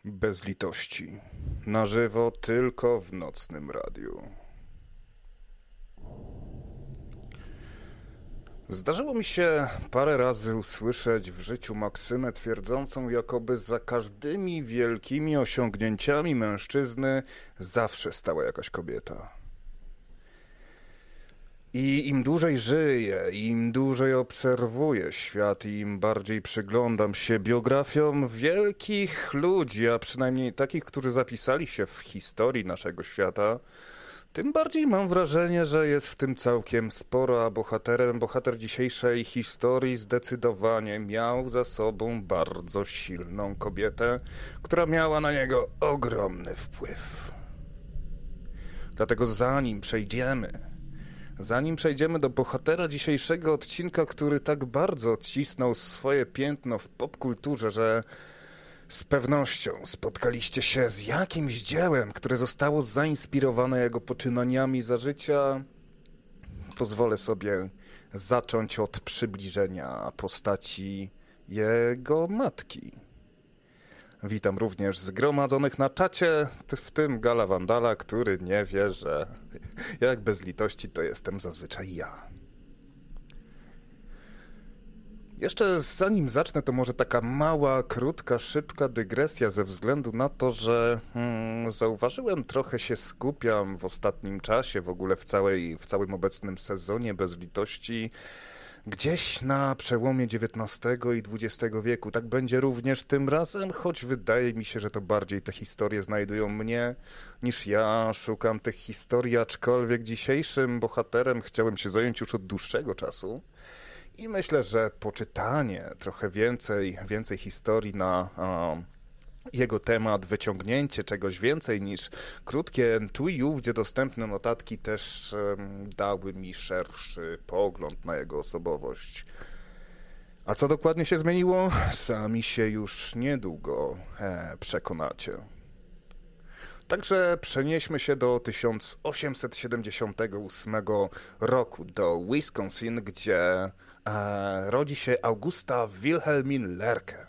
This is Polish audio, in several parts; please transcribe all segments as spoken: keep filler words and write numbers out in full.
Bez litości. Na żywo tylko w nocnym radiu. Zdarzyło mi się parę razy usłyszeć w życiu maksymę twierdzącą, jakoby za każdymi wielkimi osiągnięciami mężczyzny zawsze stała jakaś kobieta. I im dłużej żyję, im dłużej obserwuję świat i im bardziej przyglądam się biografiom wielkich ludzi, a przynajmniej takich, którzy zapisali się w historii naszego świata, tym bardziej mam wrażenie, że jest w tym całkiem sporo, a bohaterem, bohater dzisiejszej historii zdecydowanie miał za sobą bardzo silną kobietę, która miała na niego ogromny wpływ. Dlatego zanim przejdziemy... Zanim przejdziemy do bohatera dzisiejszego odcinka, który tak bardzo odcisnął swoje piętno w popkulturze, że z pewnością spotkaliście się z jakimś dziełem, które zostało zainspirowane jego poczynaniami za życia, pozwolę sobie zacząć od przybliżenia postaci jego matki. Witam również zgromadzonych na czacie, w tym Gala Wandala, który nie wie, że jak bez litości to jestem zazwyczaj ja. Jeszcze zanim zacznę, to może taka mała, krótka, szybka dygresja ze względu na to, że hmm, zauważyłem, trochę się skupiam w ostatnim czasie, w ogóle w, całej, w całym obecnym sezonie bez litości, gdzieś na przełomie dziewiętnastego i dwudziestego wieku. Tak będzie również tym razem, choć wydaje mi się, że to bardziej te historie znajdują mnie, niż ja szukam tych historii, aczkolwiek dzisiejszym bohaterem chciałem się zająć już od dłuższego czasu. I myślę, że poczytanie trochę więcej, więcej historii na um, jego temat, wyciągnięcie czegoś więcej niż krótkie entuiu, gdzie dostępne notatki też um, dały mi szerszy pogląd na jego osobowość. A co dokładnie się zmieniło? Sami się już niedługo e, przekonacie. Także przenieśmy się do tysiąc osiemset siedemdziesiątego ósmego roku, do Wisconsin, gdzie e, rodzi się Augusta Wilhelmine Lerche.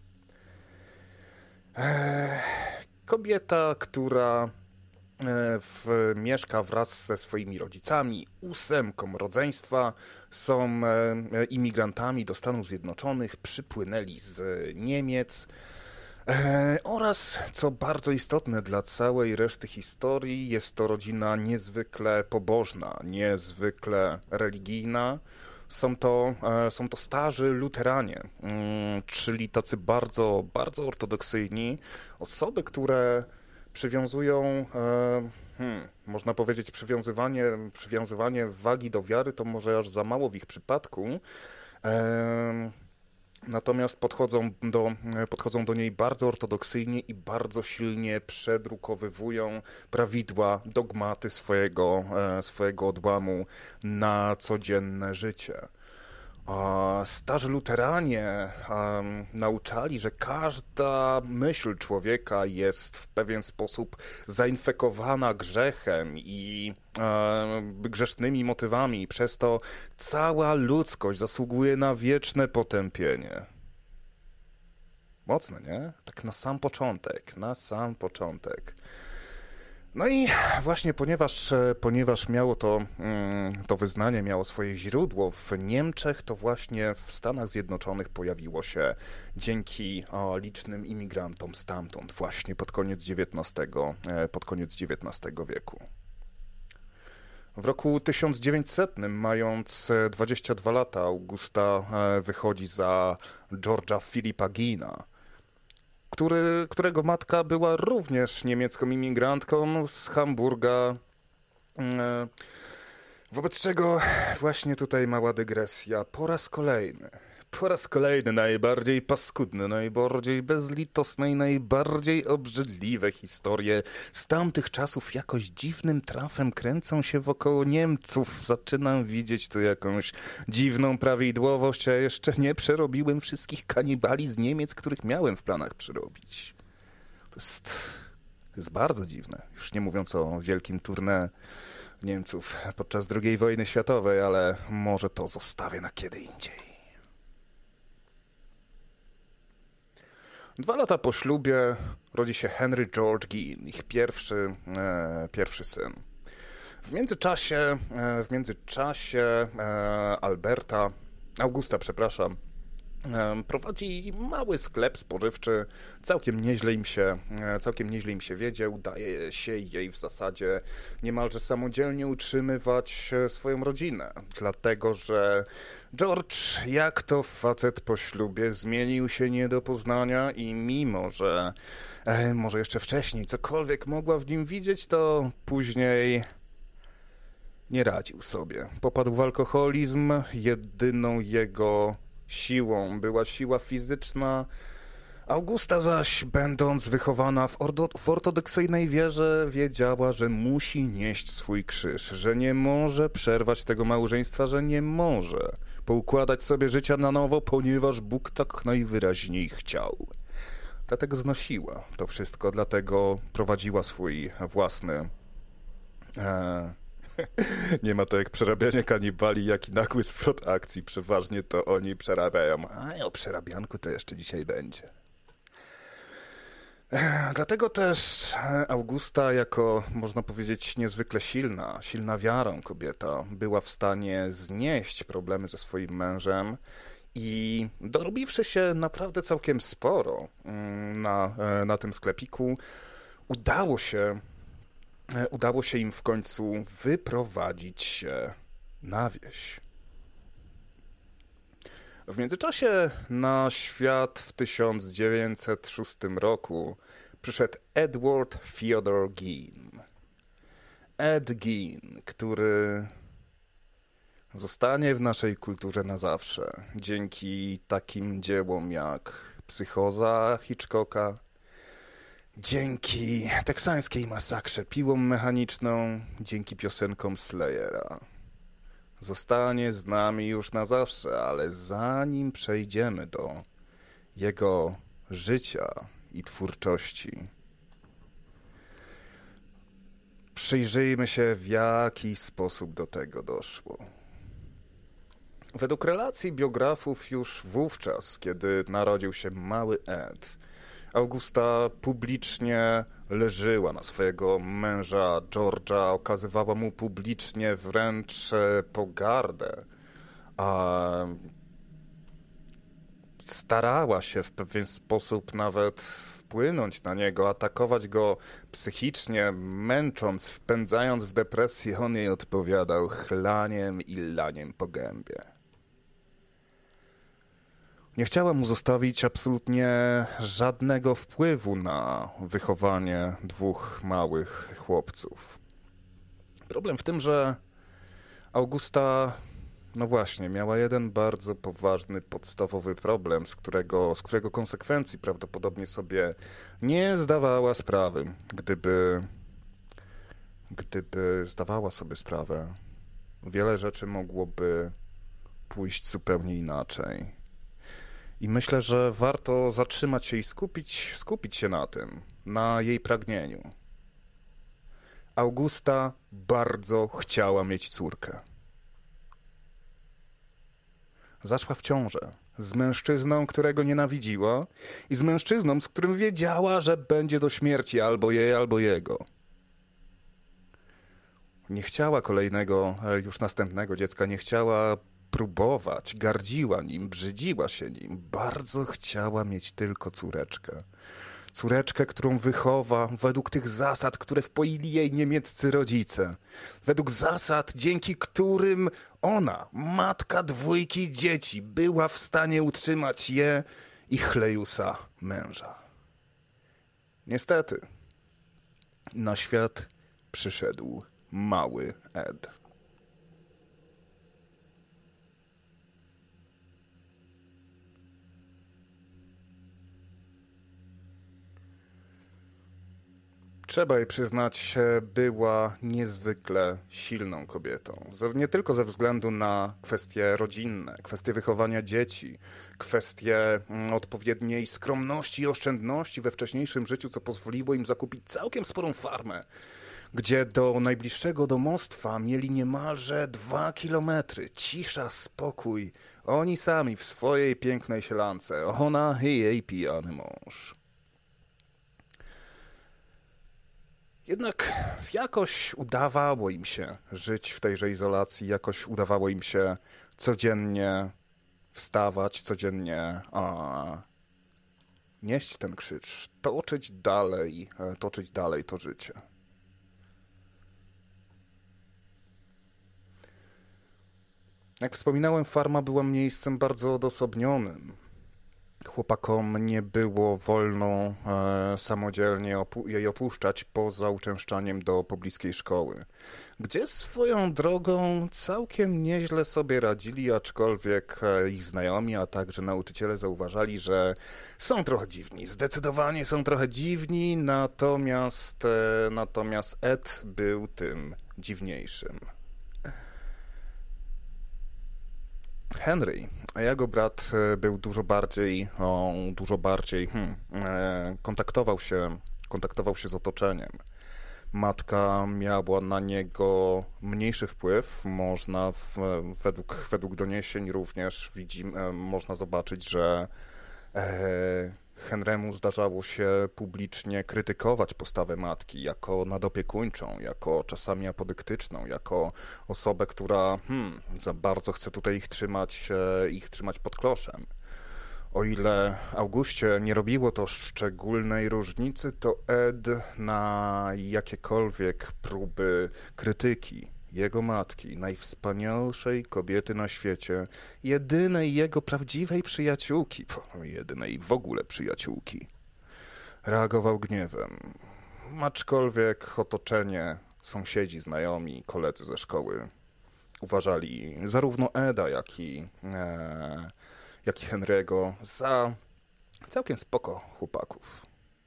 E, kobieta, która e, w, mieszka wraz ze swoimi rodzicami, ósemką rodzeństwa, są e, imigrantami do Stanów Zjednoczonych, przypłynęli z Niemiec. E, oraz, co bardzo istotne dla całej reszty historii, jest to rodzina niezwykle pobożna, niezwykle religijna. Są to, e, są to starzy luteranie, mm, czyli tacy bardzo, bardzo ortodoksyjni, osoby, które przywiązują, e, hmm, można powiedzieć, przywiązywanie, przywiązywanie wagi do wiary to może aż za mało w ich przypadku. E, Natomiast podchodzą do, podchodzą do niej bardzo ortodoksyjnie i bardzo silnie przedrukowywują prawidła, dogmaty swojego, swojego odłamu na codzienne życie. Starzy luteranie um, nauczali, że każda myśl człowieka jest w pewien sposób zainfekowana grzechem i um, grzesznymi motywami. Przez to cała ludzkość zasługuje na wieczne potępienie. Mocne, nie? Tak na sam początek, na sam początek. No i właśnie ponieważ, ponieważ miało to, to wyznanie miało swoje źródło w Niemczech, to właśnie w Stanach Zjednoczonych pojawiło się dzięki o, licznym imigrantom stamtąd, właśnie pod koniec dziewiętnastego, pod koniec dziewiętnastego wieku. W roku tysiąc dziewięćsetnym, mając dwadzieścia dwa lata, Augusta wychodzi za George'a Philippa Geena, Który, którego matka była również niemiecką imigrantką z Hamburga. Wobec czego właśnie tutaj mała dygresja. Po raz kolejny, po raz kolejny najbardziej paskudne, najbardziej bezlitosne i najbardziej obrzydliwe historie z tamtych czasów jakoś dziwnym trafem kręcą się wokoło Niemców. Zaczynam widzieć tu jakąś dziwną prawidłowość, a jeszcze nie przerobiłem wszystkich kanibali z Niemiec, których miałem w planach przerobić. To jest, to jest bardzo dziwne. Już nie mówiąc o wielkim tournée Niemców podczas drugiej wojny światowej, ale może to zostawię na kiedy indziej. Dwa lata po ślubie rodzi się Henry George Gein, ich pierwszy, e, pierwszy syn. W międzyczasie, e, w międzyczasie e, Alberta, Augusta, przepraszam, e, prowadzi mały sklep spożywczy, całkiem nieźle im się, e, całkiem nieźle im się wiedzie, udaje się jej w zasadzie niemalże samodzielnie utrzymywać e, swoją rodzinę, dlatego że George, jak to facet po ślubie, zmienił się nie do poznania i mimo, że e, może jeszcze wcześniej cokolwiek mogła w nim widzieć, to później nie radził sobie. Popadł w alkoholizm, jedyną jego siłą była siła fizyczna. Augusta zaś, będąc wychowana w, ordo, w ortodoksyjnej wierze, wiedziała, że musi nieść swój krzyż, że nie może przerwać tego małżeństwa, że nie może poukładać sobie życia na nowo, ponieważ Bóg tak najwyraźniej chciał. Dlatego znosiła to wszystko, dlatego prowadziła swój własny... E, nie ma to jak przerabianie kanibali, jak i nagły zwrot akcji. Przeważnie to oni przerabiają. A o przerabianku to jeszcze dzisiaj będzie. Dlatego też Augusta, jako, można powiedzieć, niezwykle silna, silna wiarą kobieta, była w stanie znieść problemy ze swoim mężem i dorobiwszy się naprawdę całkiem sporo na, na tym sklepiku, udało się Udało się im w końcu wyprowadzić się na wieś. W międzyczasie na świat w tysiąc dziewięćset szóstym roku przyszedł Edward Theodore Gein. Ed Gein, który zostanie w naszej kulturze na zawsze dzięki takim dziełom jak Psychoza Hitchcocka, dzięki teksańskiej masakrze piłą mechaniczną, dzięki piosenkom Slayera. Zostanie z nami już na zawsze, ale zanim przejdziemy do jego życia i twórczości, przyjrzyjmy się, w jaki sposób do tego doszło. Według relacji biografów już wówczas, kiedy narodził się mały Ed, Augusta publicznie leżyła na swojego męża George'a, okazywała mu publicznie wręcz pogardę, a starała się w pewien sposób nawet wpłynąć na niego, atakować go psychicznie, męcząc, wpędzając w depresję. On jej odpowiadał chlaniem i laniem po gębie. Nie chciała mu zostawić absolutnie żadnego wpływu na wychowanie dwóch małych chłopców. Problem w tym, że Augusta, no właśnie, miała jeden bardzo poważny, podstawowy problem, z którego, z którego konsekwencji prawdopodobnie sobie nie zdawała sprawy. Gdyby, gdyby zdawała sobie sprawę, wiele rzeczy mogłoby pójść zupełnie inaczej. I myślę, że warto zatrzymać się i skupić, skupić się na tym, na jej pragnieniu. Augusta bardzo chciała mieć córkę. Zaszła w ciążę z mężczyzną, którego nienawidziła i z mężczyzną, z którym wiedziała, że będzie do śmierci albo jej, albo jego. Nie chciała kolejnego, już następnego dziecka, nie chciała próbować, gardziła nim, brzydziła się nim. Bardzo chciała mieć tylko córeczkę. Córeczkę, którą wychowa według tych zasad, które wpoili jej niemieccy rodzice. Według zasad, dzięki którym ona, matka dwójki dzieci, była w stanie utrzymać je i Chlejusa męża. Niestety, na świat przyszedł mały Ed. Trzeba jej przyznać, była niezwykle silną kobietą. Nie tylko ze względu na kwestie rodzinne, kwestie wychowania dzieci, kwestie odpowiedniej skromności i oszczędności we wcześniejszym życiu, co pozwoliło im zakupić całkiem sporą farmę, gdzie do najbliższego domostwa mieli niemalże dwa kilometry. Cisza, spokój, Oni sami w swojej pięknej sielance, ona i jej pijany mąż. Jednak jakoś udawało im się żyć w tejże izolacji, jakoś udawało im się codziennie wstawać, codziennie a, nieść ten krzyż, toczyć dalej, toczyć dalej to życie. Jak wspominałem, farma była miejscem bardzo odosobnionym. Chłopakom nie było wolno e, samodzielnie opu- jej opuszczać poza uczęszczaniem do pobliskiej szkoły, gdzie swoją drogą całkiem nieźle sobie radzili, aczkolwiek e, ich znajomi, a także nauczyciele zauważali, że są trochę dziwni. Zdecydowanie są trochę dziwni, natomiast, e, natomiast Ed był tym dziwniejszym. Henry, a jego brat był dużo bardziej, o, dużo bardziej hmm, e, kontaktował się, kontaktował się z otoczeniem. Matka miała na niego mniejszy wpływ. Można w, według, według doniesień również widzimy, można zobaczyć, że e, Henrymu zdarzało się publicznie krytykować postawę matki jako nadopiekuńczą, jako czasami apodyktyczną, jako osobę, która hmm, za bardzo chce tutaj ich trzymać, e, ich trzymać pod kloszem. O ile Augustie nie robiło to szczególnej różnicy, to Ed na jakiekolwiek próby krytyki jego matki, najwspanialszej kobiety na świecie, jedynej jego prawdziwej przyjaciółki, jedynej w ogóle przyjaciółki, reagował gniewem. Aczkolwiek otoczenie, sąsiedzi, znajomi, koledzy ze szkoły uważali zarówno Eda, jak i, e, jak i Henry'ego za całkiem spoko chłopaków.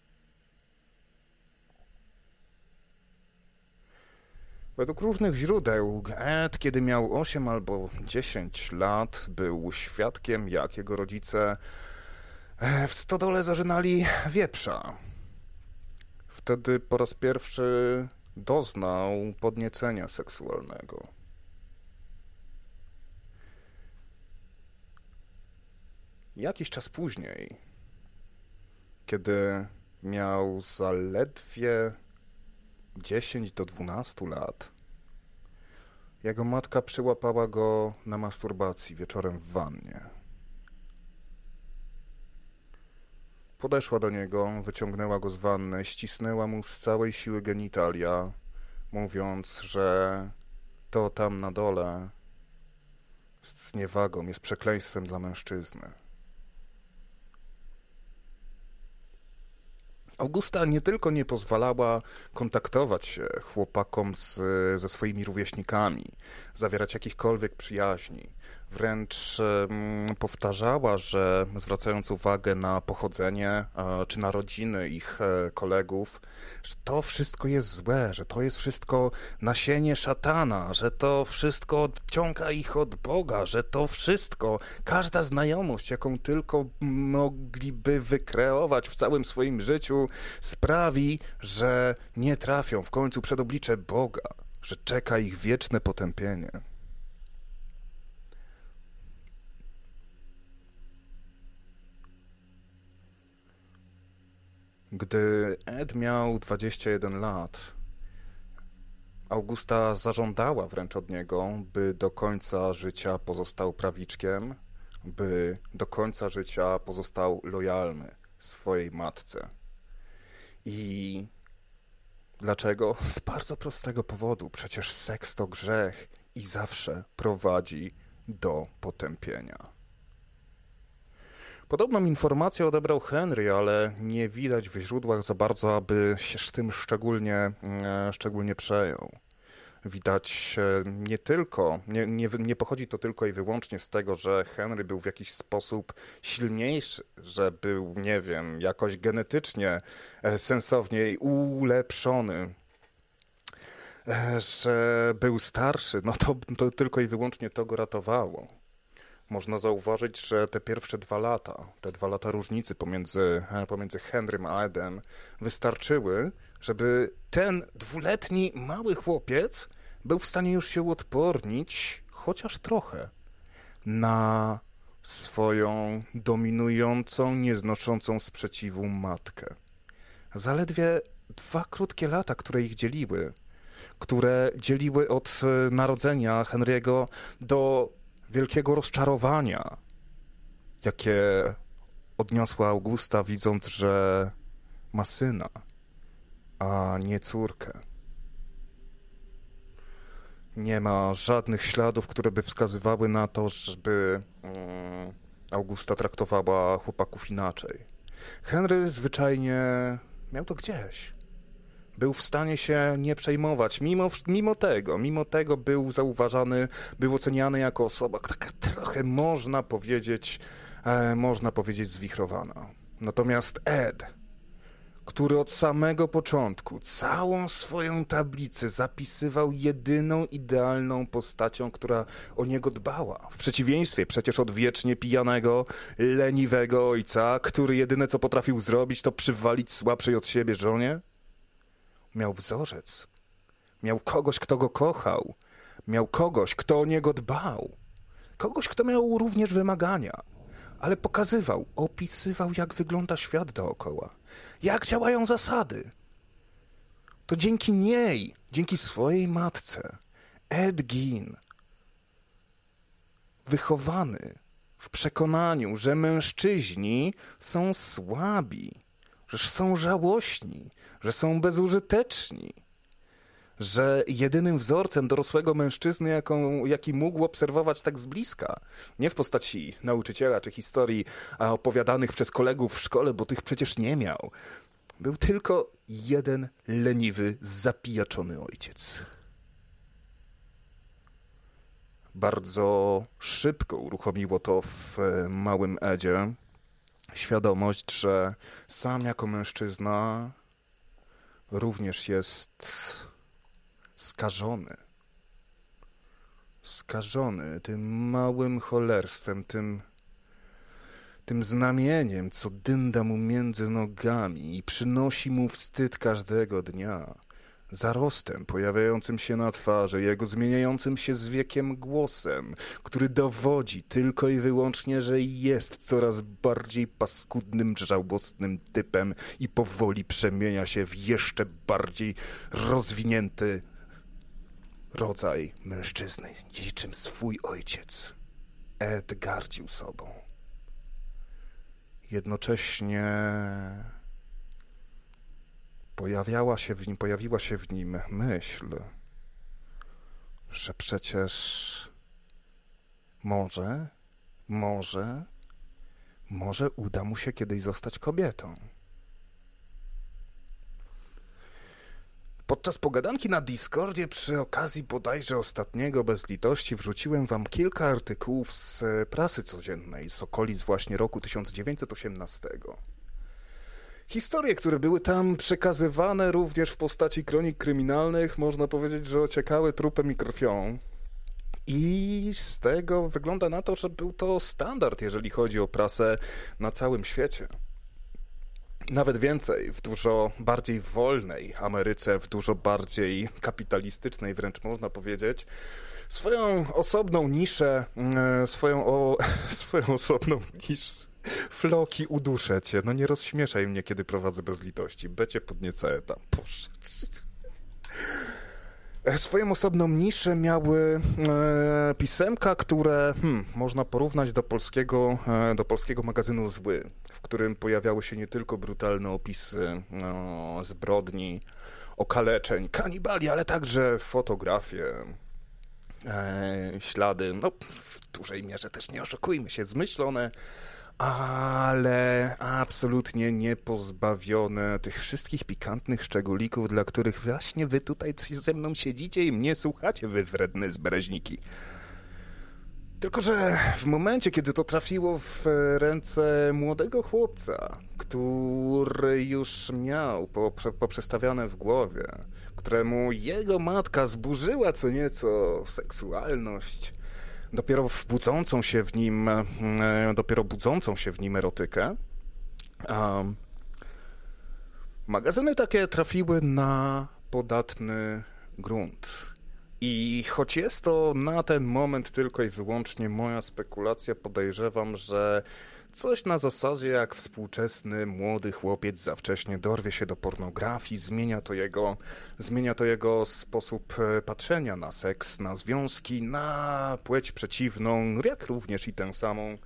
Według różnych źródeł Ed, kiedy miał osiem albo dziesięć lat, był świadkiem, jak jego rodzice w stodole zarzynali wieprza. Wtedy po raz pierwszy doznał podniecenia seksualnego. Jakiś czas później, kiedy miał zaledwie dziesięć do dwunastu lat, jego matka przyłapała go na masturbacji wieczorem w wannie. Podeszła do niego, wyciągnęła go z wanny, ścisnęła mu z całej siły genitalia, mówiąc, że to tam na dole jest zniewagą, jest przekleństwem dla mężczyzny. Augusta nie tylko nie pozwalała kontaktować się chłopakom z, ze swoimi rówieśnikami, zawierać jakichkolwiek przyjaźni. Wręcz um, powtarzała, że zwracając uwagę na pochodzenie e, czy na rodziny ich e, kolegów, że to wszystko jest złe, że to jest wszystko nasienie szatana, że to wszystko odciąga ich od Boga, że to wszystko, każda znajomość, jaką tylko mogliby wykreować w całym swoim życiu, sprawi, że nie trafią w końcu przed oblicze Boga, że czeka ich wieczne potępienie. Gdy Ed miał dwadzieścia jeden lat, Augusta zażądała wręcz od niego, by do końca życia pozostał prawiczkiem, by do końca życia pozostał lojalny swojej matce. I dlaczego? Z bardzo prostego powodu. Przecież seks to grzech i zawsze prowadzi do potępienia. Podobną informację odebrał Henry, ale nie widać w źródłach za bardzo, aby się z tym szczególnie, szczególnie przejął. Widać nie tylko, nie, nie, nie pochodzi to tylko i wyłącznie z tego, że Henry był w jakiś sposób silniejszy, że był, nie wiem, jakoś genetycznie sensowniej ulepszony, że był starszy, no to, to tylko i wyłącznie to go ratowało. Można zauważyć, że te pierwsze dwa lata, te dwa lata różnicy pomiędzy, pomiędzy Henrym a Edem wystarczyły, żeby ten dwuletni mały chłopiec był w stanie już się uodpornić, chociaż trochę, na swoją dominującą, nieznoszącą sprzeciwu matkę. Zaledwie dwa krótkie lata, które ich dzieliły, które dzieliły od narodzenia Henry'ego do wielkiego rozczarowania, jakie odniosła Augusta, widząc, że ma syna, a nie córkę. Nie ma żadnych śladów, które by wskazywały na to, żeby um, Augusta traktowała chłopaków inaczej. Henry zwyczajnie miał to gdzieś. Był w stanie się nie przejmować. Mimo, mimo tego, mimo tego był zauważany, był oceniany jako osoba taka trochę, można powiedzieć, e, można powiedzieć zwichrowana. Natomiast Ed, który od samego początku całą swoją tablicę zapisywał jedyną idealną postacią, która o niego dbała. W przeciwieństwie przecież od wiecznie pijanego, leniwego ojca, który jedyne co potrafił zrobić, to przywalić słabszej od siebie żonie. Miał wzorzec. Miał kogoś, kto go kochał. Miał kogoś, kto o niego dbał. Kogoś, kto miał również wymagania. Ale pokazywał, opisywał, jak wygląda świat dookoła. Jak działają zasady. To dzięki niej, dzięki swojej matce, Ed Gein, wychowany w przekonaniu, że mężczyźni są słabi, że są żałośni, że są bezużyteczni, że jedynym wzorcem dorosłego mężczyzny, jaką, jaki mógł obserwować tak z bliska, nie w postaci nauczyciela czy historii opowiadanych przez kolegów w szkole, bo tych przecież nie miał, był tylko jeden leniwy, zapijaczony ojciec. Bardzo szybko uruchomiło to w małym Edzie świadomość, że sam jako mężczyzna również jest skażony. Skażony tym małym cholerstwem, tym, tym znamieniem, co dynda mu między nogami i przynosi mu wstyd każdego dnia. Zarostem pojawiającym się na twarzy, jego zmieniającym się z wiekiem głosem, który dowodzi tylko i wyłącznie, że jest coraz bardziej paskudnym, żałosnym typem i powoli przemienia się w jeszcze bardziej rozwinięty rodzaj mężczyzny, niczym swój ojciec. Ed gardził sobą. Jednocześnie pojawiała się w nim, pojawiła się w nim myśl, że przecież może, może, może uda mu się kiedyś zostać kobietą. Podczas pogadanki na Discordzie przy okazji bodajże ostatniego Bez Litości wrzuciłem wam kilka artykułów z prasy codziennej z okolic właśnie roku tysiąc dziewięćset osiemnastego. Historie, które były tam przekazywane również w postaci kronik kryminalnych, można powiedzieć, że ociekały trupem i krwią. I z tego wygląda na to, że był to standard, jeżeli chodzi o prasę na całym świecie. Nawet więcej, w dużo bardziej wolnej Ameryce, w dużo bardziej kapitalistycznej wręcz można powiedzieć, swoją osobną niszę, swoją, o, swoją osobną niszę, Floki, uduszę cię, no nie rozśmieszaj mnie, kiedy prowadzę Bez Litości, becie podniecaję tam, Boże. Swoją osobną niszę miały e, pisemka, które hmm, można porównać do polskiego, e, do polskiego magazynu Zły, w którym pojawiały się nie tylko brutalne opisy no, zbrodni, okaleczeń, kanibali, ale także fotografie, e, ślady, no w dużej mierze też nie oszukujmy się, zmyślone, ale absolutnie nie pozbawione tych wszystkich pikantnych szczególików, dla których właśnie wy tutaj ze mną siedzicie i mnie słuchacie, wy wredne zbereźniki. Tylko że w momencie, kiedy to trafiło w ręce młodego chłopca, który już miał poprzestawiane w głowie, któremu jego matka zburzyła co nieco seksualność, dopiero w budzącą się w nim, dopiero budzącą się w nim erotykę, um, magazyny takie trafiły na podatny grunt. I choć jest to na ten moment tylko i wyłącznie moja spekulacja, podejrzewam, że coś na zasadzie jak współczesny młody chłopiec za wcześnie dorwie się do pornografii, zmienia to jego, zmienia to jego sposób patrzenia na seks, na związki, na płeć przeciwną, jak również i tę samą.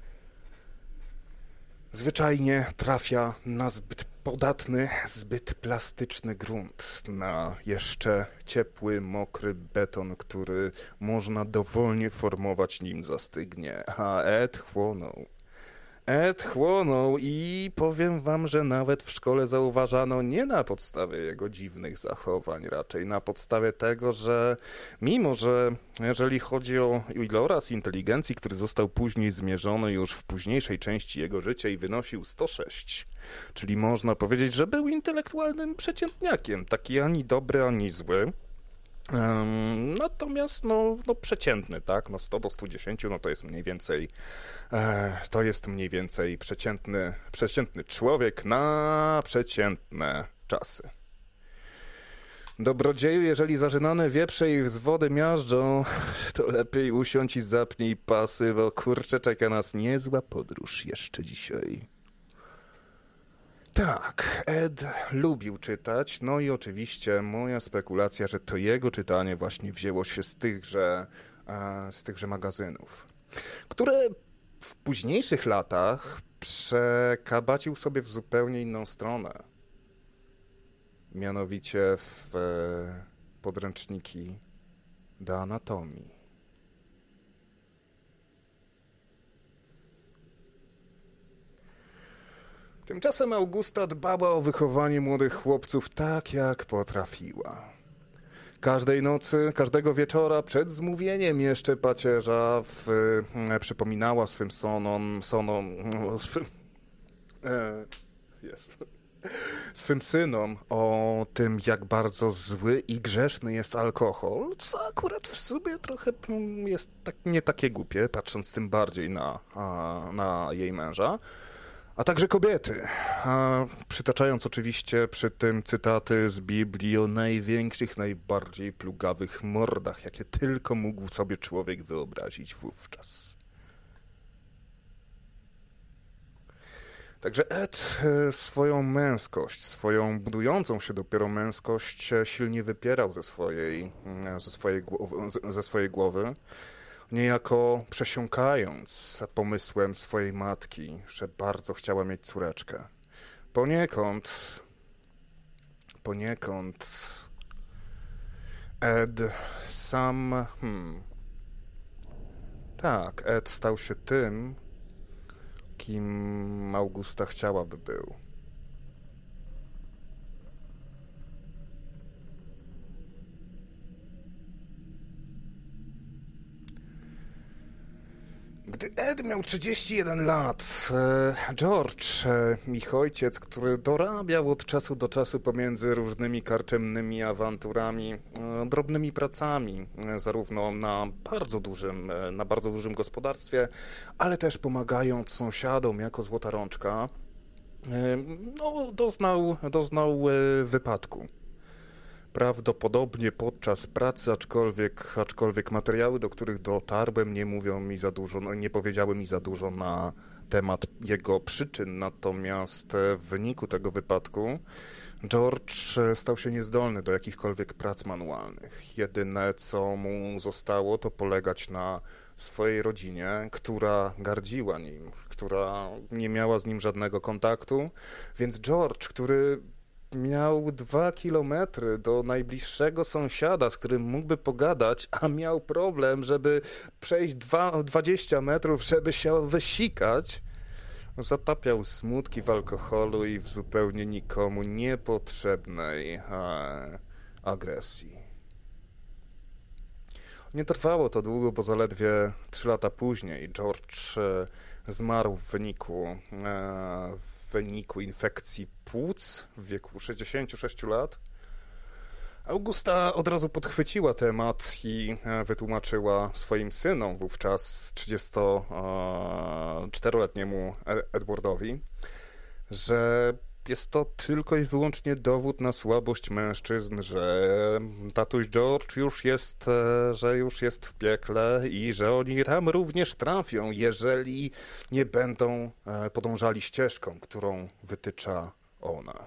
Zwyczajnie trafia na zbyt podatny, zbyt plastyczny grunt, na jeszcze ciepły, mokry beton, który można dowolnie formować, nim zastygnie. A Ed chłonął. Ed chłonął i powiem wam, że nawet w szkole zauważano nie na podstawie jego dziwnych zachowań, raczej na podstawie tego, że mimo, że jeżeli chodzi o iloraz inteligencji, który został później zmierzony już w późniejszej części jego życia i wynosił sto sześć, czyli można powiedzieć, że był intelektualnym przeciętniakiem, taki ani dobry, ani zły. Um, natomiast no, no przeciętny, tak, no sto do stu dziesięciu, no to jest mniej więcej e, to jest mniej więcej przeciętny, przeciętny człowiek na przeciętne czasy. Dobrodzieju, jeżeli zażynane wieprze i z wody miażdżą, to lepiej usiądź i zapnij pasy, bo kurczę, czeka nas niezła podróż jeszcze dzisiaj. Tak, Ed lubił czytać, no i oczywiście moja spekulacja, że to jego czytanie właśnie wzięło się z tychże, z tychże magazynów, które w późniejszych latach przekabacił sobie w zupełnie inną stronę, mianowicie w podręczniki do anatomii. Tymczasem Augusta dbała o wychowanie młodych chłopców tak, jak potrafiła. Każdej nocy, każdego wieczora przed zmówieniem jeszcze pacierza w, e, przypominała swym sonom, sonom, swym, e, jest, swym synom o tym, jak bardzo zły i grzeszny jest alkohol, co akurat w sobie trochę jest tak, nie takie głupie, patrząc tym bardziej na, a, na jej męża. A także kobiety, a przytaczając oczywiście przy tym cytaty z Biblii o największych, najbardziej plugawych mordach, jakie tylko mógł sobie człowiek wyobrazić wówczas. Także Ed swoją męskość, swoją budującą się dopiero męskość silnie wypierał ze swojej, ze swojej, ze swojej głowy, niejako przesiąkając pomysłem swojej matki, że bardzo chciała mieć córeczkę. Poniekąd, poniekąd Ed sam, hmm, tak, Ed stał się tym, kim Augusta chciałaby był. Gdy Ed miał trzydzieści jeden lat, George, ich ojciec, który dorabiał od czasu do czasu pomiędzy różnymi karczemnymi awanturami, drobnymi pracami, zarówno na bardzo dużym, na bardzo dużym gospodarstwie, ale też pomagając sąsiadom jako złota rączka, no, doznał, doznał wypadku. Prawdopodobnie podczas pracy, aczkolwiek, aczkolwiek materiały, do których dotarłem, nie mówią mi za dużo, no, nie powiedziały mi za dużo na temat jego przyczyn, natomiast w wyniku tego wypadku George stał się niezdolny do jakichkolwiek prac manualnych. Jedyne, co mu zostało, to polegać na swojej rodzinie, która gardziła nim, która nie miała z nim żadnego kontaktu, więc George, który miał dwa kilometry do najbliższego sąsiada, z którym mógłby pogadać, a miał problem, żeby przejść dwa, dwadzieścia metrów, żeby się wysikać, zatapiał smutki w alkoholu i w zupełnie nikomu niepotrzebnej e, agresji. Nie trwało to długo, bo zaledwie trzy lata później George e, zmarł w wyniku e, w wyniku infekcji płuc w wieku sześćdziesięciu sześciu lat. Augusta od razu podchwyciła temat i wytłumaczyła swoim synom, wówczas trzydziestoczteroletniemu Edwardowi, że jest to tylko i wyłącznie dowód na słabość mężczyzn, że tatuś George już jest, e, że już jest w piekle i że oni tam również trafią, jeżeli nie będą e, podążali ścieżką, którą wytycza ona.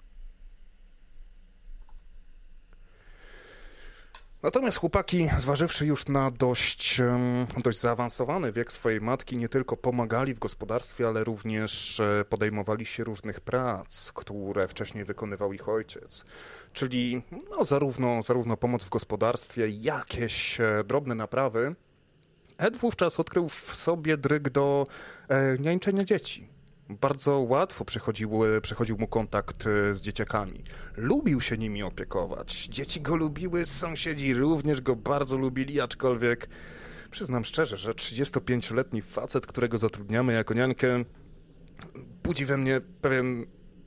Natomiast chłopaki, zważywszy już na dość, dość zaawansowany wiek swojej matki, nie tylko pomagali w gospodarstwie, ale również podejmowali się różnych prac, które wcześniej wykonywał ich ojciec. Czyli no, zarówno, zarówno pomoc w gospodarstwie, jakieś drobne naprawy. Ed wówczas odkrył w sobie dryg do e, niańczenia dzieci. Bardzo łatwo przychodził, przychodził mu kontakt z dzieciakami. Lubił się nimi opiekować. Dzieci go lubiły, sąsiedzi również go bardzo lubili, aczkolwiek przyznam szczerze, że trzydziestopięcioletni facet, którego zatrudniamy jako niankę, budzi we mnie pewien,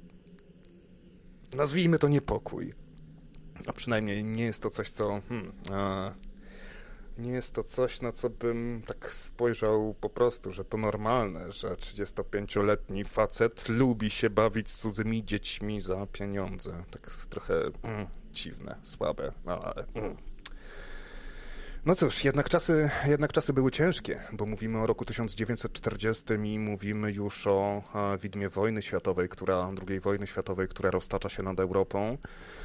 nazwijmy to, niepokój. A przynajmniej nie jest to coś, co... Hmm, a... Nie jest to coś, na co bym tak spojrzał po prostu, że to normalne, że trzydziestopięcioletni facet lubi się bawić z cudzymi dziećmi za pieniądze. Tak trochę mm, dziwne, słabe, no ale... Mm. No cóż, jednak czasy, jednak czasy były ciężkie, bo mówimy o roku tysiąc dziewięćset czterdziestym i mówimy już o a, widmie wojny światowej, która, drugiej wojny światowej, która roztacza się nad Europą.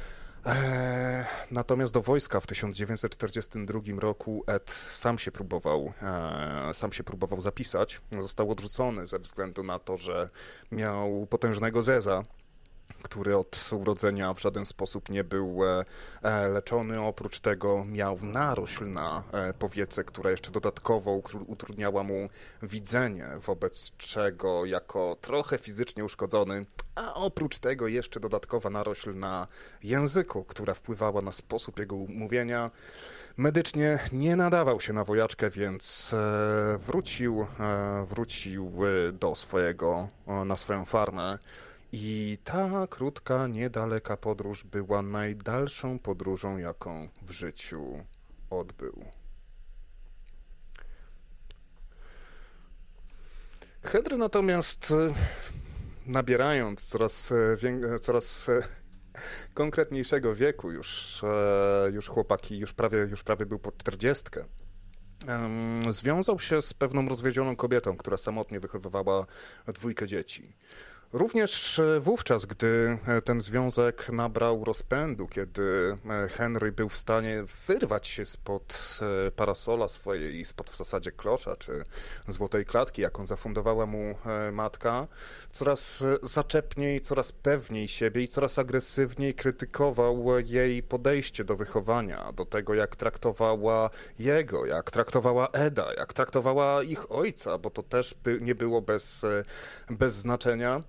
Eee, natomiast do wojska w tysiąc dziewięćset czterdziestym drugim roku Ed sam się próbował, e, sam się próbował zapisać. Został odrzucony ze względu na to, że miał potężnego zeza, który od urodzenia w żaden sposób nie był e, leczony. Oprócz tego miał narośl na e, powiece, która jeszcze dodatkowo utrudniała mu widzenie, wobec czego jako trochę fizycznie uszkodzony, a oprócz tego jeszcze dodatkowa narośl na języku, która wpływała na sposób jego mówienia, medycznie nie nadawał się na wojaczkę, więc e, wrócił, e, wrócił do swojego, e, na swoją farmę. I ta krótka, niedaleka podróż była najdalszą podróżą, jaką w życiu odbył. Henry natomiast, nabierając coraz, coraz konkretniejszego wieku, już, już chłopaki, już prawie, już prawie był pod czterdziestkę, związał się z pewną rozwiedzioną kobietą, która samotnie wychowywała dwójkę dzieci. Również wówczas, gdy ten związek nabrał rozpędu, kiedy Henry był w stanie wyrwać się spod parasola swojej, spod w zasadzie klosza czy złotej klatki, jaką zafundowała mu matka, coraz zaczepniej, coraz pewniej siebie i coraz agresywniej krytykował jej podejście do wychowania, do tego, jak traktowała jego, jak traktowała Eda, jak traktowała ich ojca, bo to też by nie było bez, bez znaczenia.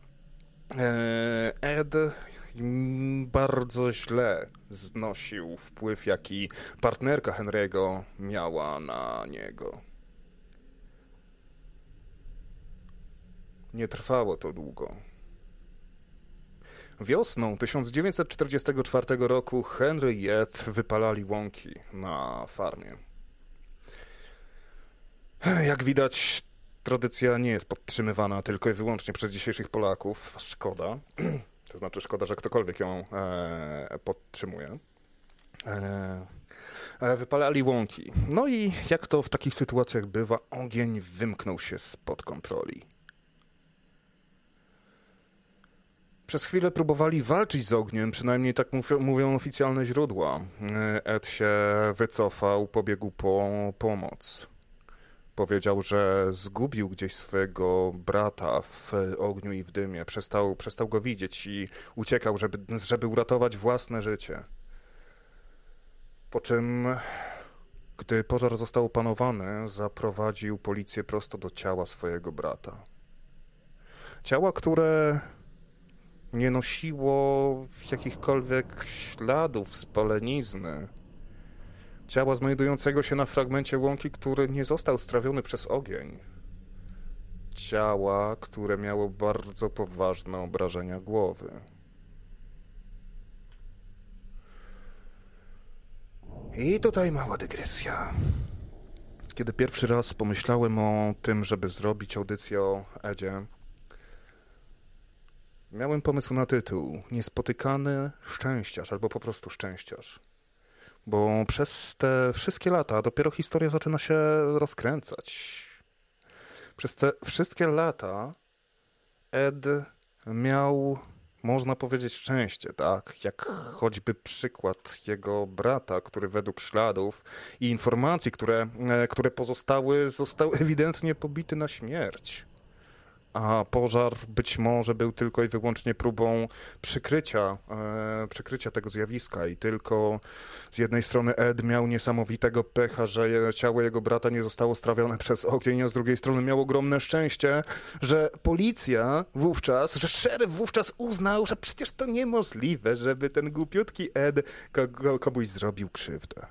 Ed bardzo źle znosił wpływ, jaki partnerka Henry'ego miała na niego. Nie trwało to długo. Wiosną tysiąc dziewięćset czterdziestego czwartego roku Henry i Ed wypalali łąki na farmie. Jak widać, tradycja nie jest podtrzymywana tylko i wyłącznie przez dzisiejszych Polaków. Szkoda. To znaczy szkoda, że ktokolwiek ją e, podtrzymuje. E, wypalali łąki. No i jak to w takich sytuacjach bywa, ogień wymknął się spod kontroli. Przez chwilę próbowali walczyć z ogniem, przynajmniej tak mówią, mówią oficjalne źródła. Ed się wycofał, pobiegł po pomoc. Powiedział, że zgubił gdzieś swojego brata w ogniu i w dymie. Przestał, przestał go widzieć i uciekał, żeby, żeby uratować własne życie. Po czym, gdy pożar został opanowany, zaprowadził policję prosto do ciała swojego brata. Ciała, które nie nosiło jakichkolwiek śladów spalenizny. Ciała znajdującego się na fragmencie łąki, który nie został strawiony przez ogień. Ciała, które miało bardzo poważne obrażenia głowy. I tutaj mała dygresja. Kiedy pierwszy raz pomyślałem o tym, żeby zrobić audycję o Edzie, miałem pomysł na tytuł Niespotykany szczęściarz albo po prostu szczęściarz. Bo przez te wszystkie lata dopiero historia zaczyna się rozkręcać. Przez te wszystkie lata Ed miał, można powiedzieć, szczęście, tak? Jak choćby przykład jego brata, który według śladów i informacji, które, które pozostały, został ewidentnie pobity na śmierć. A pożar być może był tylko i wyłącznie próbą przykrycia, e, przykrycia tego zjawiska i tylko z jednej strony Ed miał niesamowitego pecha, że je, ciało jego brata nie zostało strawione przez ogień, a z drugiej strony miał ogromne szczęście, że policja wówczas, że szeryf wówczas uznał, że przecież to niemożliwe, żeby ten głupiutki Ed kogo, komuś zrobił krzywdę.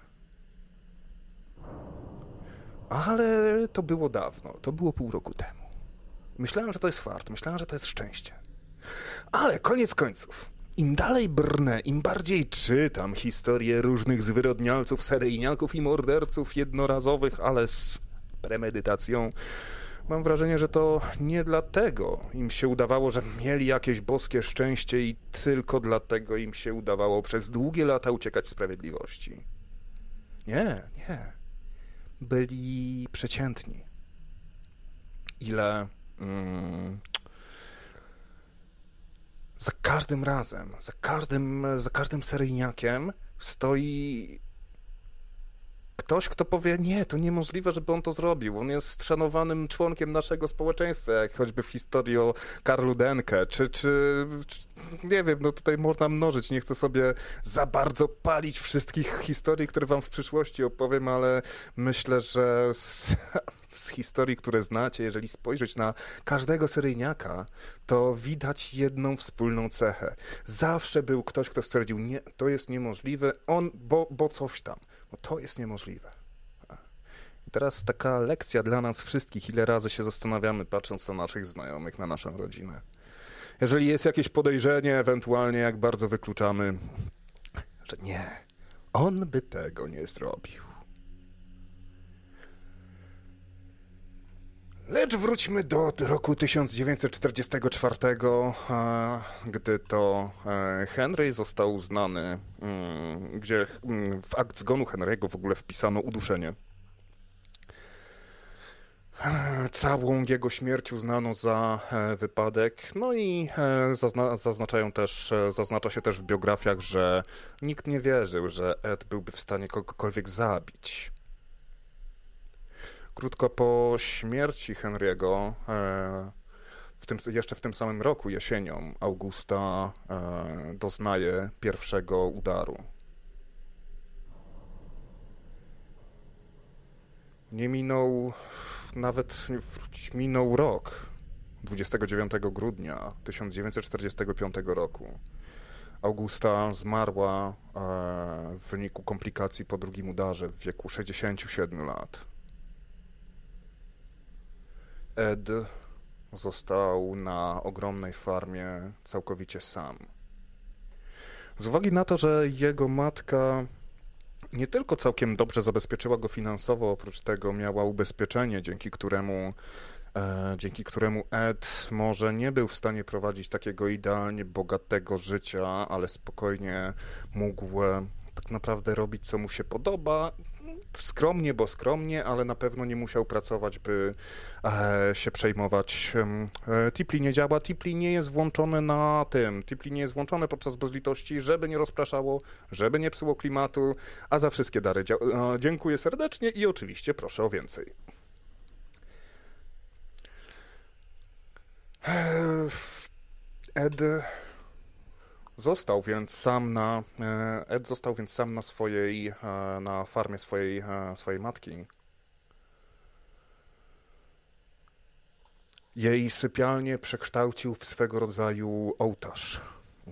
Ale to było dawno, to było pół roku temu. Myślałem, że to jest fart, myślałem, że to jest szczęście. Ale koniec końców, im dalej brnę, im bardziej czytam historie różnych zwyrodnialców, seryjniaków i morderców jednorazowych, ale z premedytacją, mam wrażenie, że to nie dlatego im się udawało, że mieli jakieś boskie szczęście i tylko dlatego im się udawało przez długie lata uciekać z sprawiedliwości. Nie, nie. Byli przeciętni. Ile... Hmm. Za każdym razem, za każdym, za każdym seryjniakiem stoi ktoś, kto powie, nie, to niemożliwe, żeby on to zrobił. On jest szanowanym członkiem naszego społeczeństwa, jak choćby w historii o Karlu Denke, czy, czy, czy nie wiem, no tutaj można mnożyć, nie chcę sobie za bardzo palić wszystkich historii, które wam w przyszłości opowiem, ale myślę, że z, z historii, które znacie, jeżeli spojrzeć na każdego seryjniaka, to widać jedną wspólną cechę. Zawsze był ktoś, kto stwierdził, nie, to jest niemożliwe, on, bo, bo coś tam. No to jest niemożliwe. I teraz taka lekcja dla nas wszystkich, ile razy się zastanawiamy, patrząc na naszych znajomych, na naszą rodzinę. Jeżeli jest jakieś podejrzenie, ewentualnie jak bardzo wykluczamy, że nie, on by tego nie zrobił. Lecz wróćmy do roku tysiąc dziewięćset czterdziestego czwartego, gdy to Henry został uznany, gdzie w akt zgonu Henry'ego w ogóle wpisano uduszenie. Całą jego śmierć uznano za wypadek, no i zazna- zaznaczają też, zaznacza się też w biografiach, że nikt nie wierzył, że Ed byłby w stanie kogokolwiek zabić. Krótko po śmierci Henry'ego, w tym, jeszcze w tym samym roku, jesienią, Augusta doznaje pierwszego udaru. Nie minął, nawet minął rok, dwudziestego dziewiątego grudnia tysiąc dziewięćset czterdziestego piątego roku. Augusta zmarła w wyniku komplikacji po drugim udarze w wieku sześćdziesięciu siedmiu lat. Ed został na ogromnej farmie całkowicie sam. Z uwagi na to, że jego matka nie tylko całkiem dobrze zabezpieczyła go finansowo, oprócz tego miała ubezpieczenie, dzięki któremu, e, dzięki któremu Ed może nie był w stanie prowadzić takiego idealnie bogatego życia, ale spokojnie mógł e, tak naprawdę robić, co mu się podoba. Skromnie, bo skromnie, ale na pewno nie musiał pracować, by e, się przejmować. E, Tipli nie działa, Tipli nie jest włączone na tym, Tipli nie jest włączone podczas bezlitości, żeby nie rozpraszało, żeby nie psuło klimatu, a za wszystkie dary dzia- e, dziękuję serdecznie i oczywiście proszę o więcej. E, Ed Został więc sam na Ed został więc sam na swojej na farmie swojej swojej matki. Jej sypialnię przekształcił w swego rodzaju ołtarz.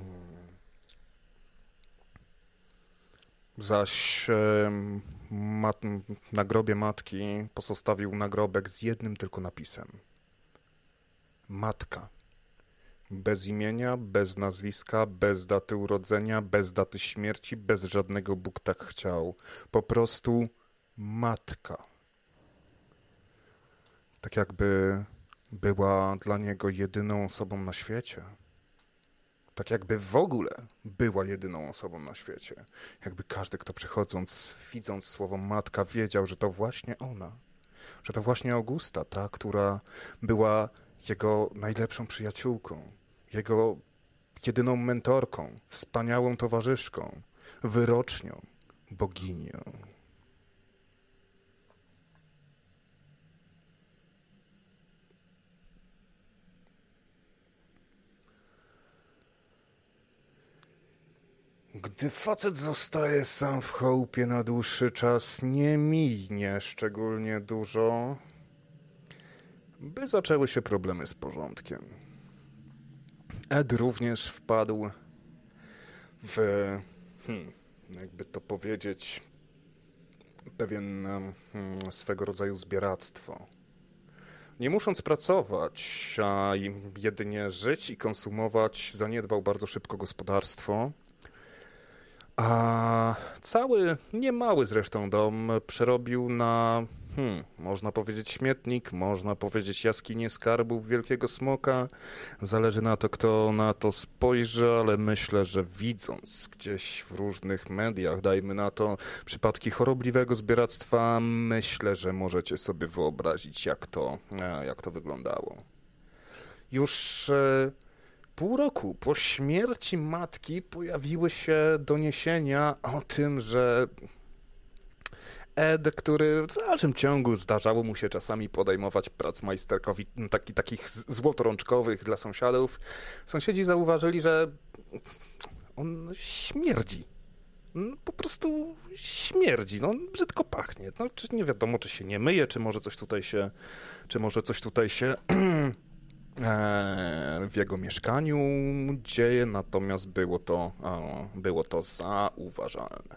Zaś mat, na grobie matki pozostawił nagrobek z jednym tylko napisem. Matka. Bez imienia, bez nazwiska, bez daty urodzenia, bez daty śmierci, bez żadnego Bóg tak chciał. Po prostu matka. Tak jakby była dla niego jedyną osobą na świecie. Tak jakby w ogóle była jedyną osobą na świecie. Jakby każdy, kto przechodząc, widząc słowo matka, wiedział, że to właśnie ona. Że to właśnie Augusta, ta, która była jego najlepszą przyjaciółką, jego jedyną mentorką, wspaniałą towarzyszką, wyrocznią, boginią. Gdy facet zostaje sam w chałupie na dłuższy czas, nie minie szczególnie dużo, by zaczęły się problemy z porządkiem. Ed również wpadł w, hmm, jakby to powiedzieć, pewien hmm, swego rodzaju zbieractwo. Nie musząc pracować, a jedynie żyć i konsumować, zaniedbał bardzo szybko gospodarstwo, a cały, niemały zresztą dom przerobił na, hmm, można powiedzieć śmietnik, można powiedzieć jaskinię skarbów Wielkiego Smoka. Zależy na to, kto na to spojrzy, ale myślę, że widząc gdzieś w różnych mediach, dajmy na to, przypadki chorobliwego zbieractwa, myślę, że możecie sobie wyobrazić, jak to, jak to wyglądało. Już E, Pół roku po śmierci matki pojawiły się doniesienia o tym, że Ed, który w dalszym ciągu zdarzało mu się czasami podejmować prac majsterkowi, taki, takich złotorączkowych dla sąsiadów, sąsiedzi zauważyli, że on śmierdzi. Po prostu śmierdzi, no brzydko pachnie. No, czy nie wiadomo, czy się nie myje, czy może coś tutaj się, czy może coś tutaj się w jego mieszkaniu dzieje, natomiast było to, było to zauważalne.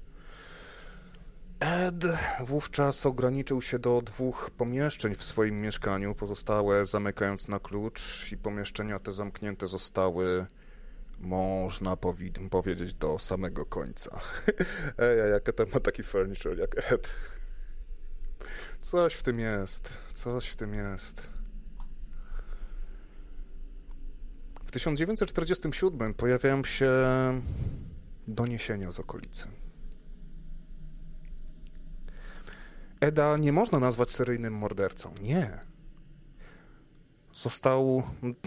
Ed wówczas ograniczył się do dwóch pomieszczeń w swoim mieszkaniu, pozostałe zamykając na klucz, i pomieszczenia te zamknięte zostały, można powi- powiedzieć, do samego końca. Ej, jak to ma taki furniture jak Ed. Coś w tym jest, coś w tym jest. W tysiąc dziewięćset czterdziestym siódmym pojawiają się doniesienia z okolicy. Eda nie można nazwać seryjnym mordercą. Nie. Został...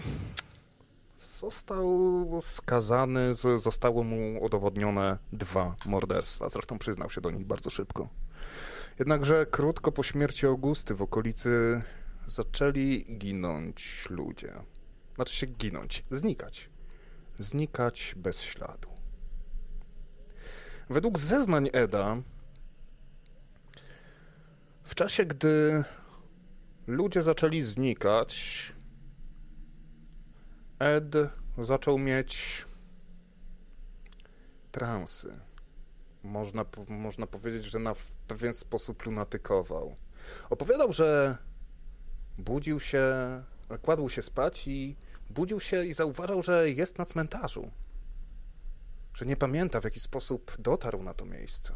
Został skazany, zostało mu udowodnione dwa morderstwa. Zresztą przyznał się do nich bardzo szybko. Jednakże krótko po śmierci Augusty w okolicy zaczęli ginąć ludzie. Znaczy się ginąć, znikać. Znikać bez śladu. Według zeznań Eda, w czasie, gdy ludzie zaczęli znikać, Ed zaczął mieć transy. Można, można powiedzieć, że na pewien sposób lunatykował. Opowiadał, że budził się, kładł się spać i budził się i zauważał, że jest na cmentarzu. Że nie pamięta, w jaki sposób dotarł na to miejsce.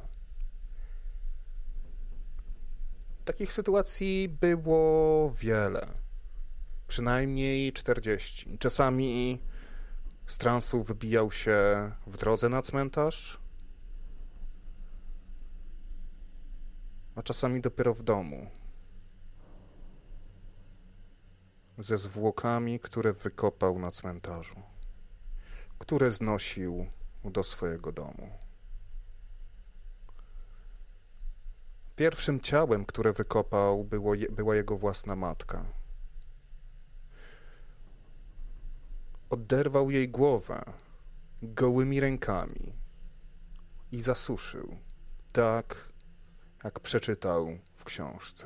Takich sytuacji było wiele. Przynajmniej czterdzieści. Czasami z transu wybijał się w drodze na cmentarz, a czasami dopiero w domu. Ze zwłokami, które wykopał na cmentarzu, które znosił do swojego domu. Pierwszym ciałem, które wykopał, było je, była jego własna matka. Oderwał jej głowę gołymi rękami i zasuszył, tak jak przeczytał w książce.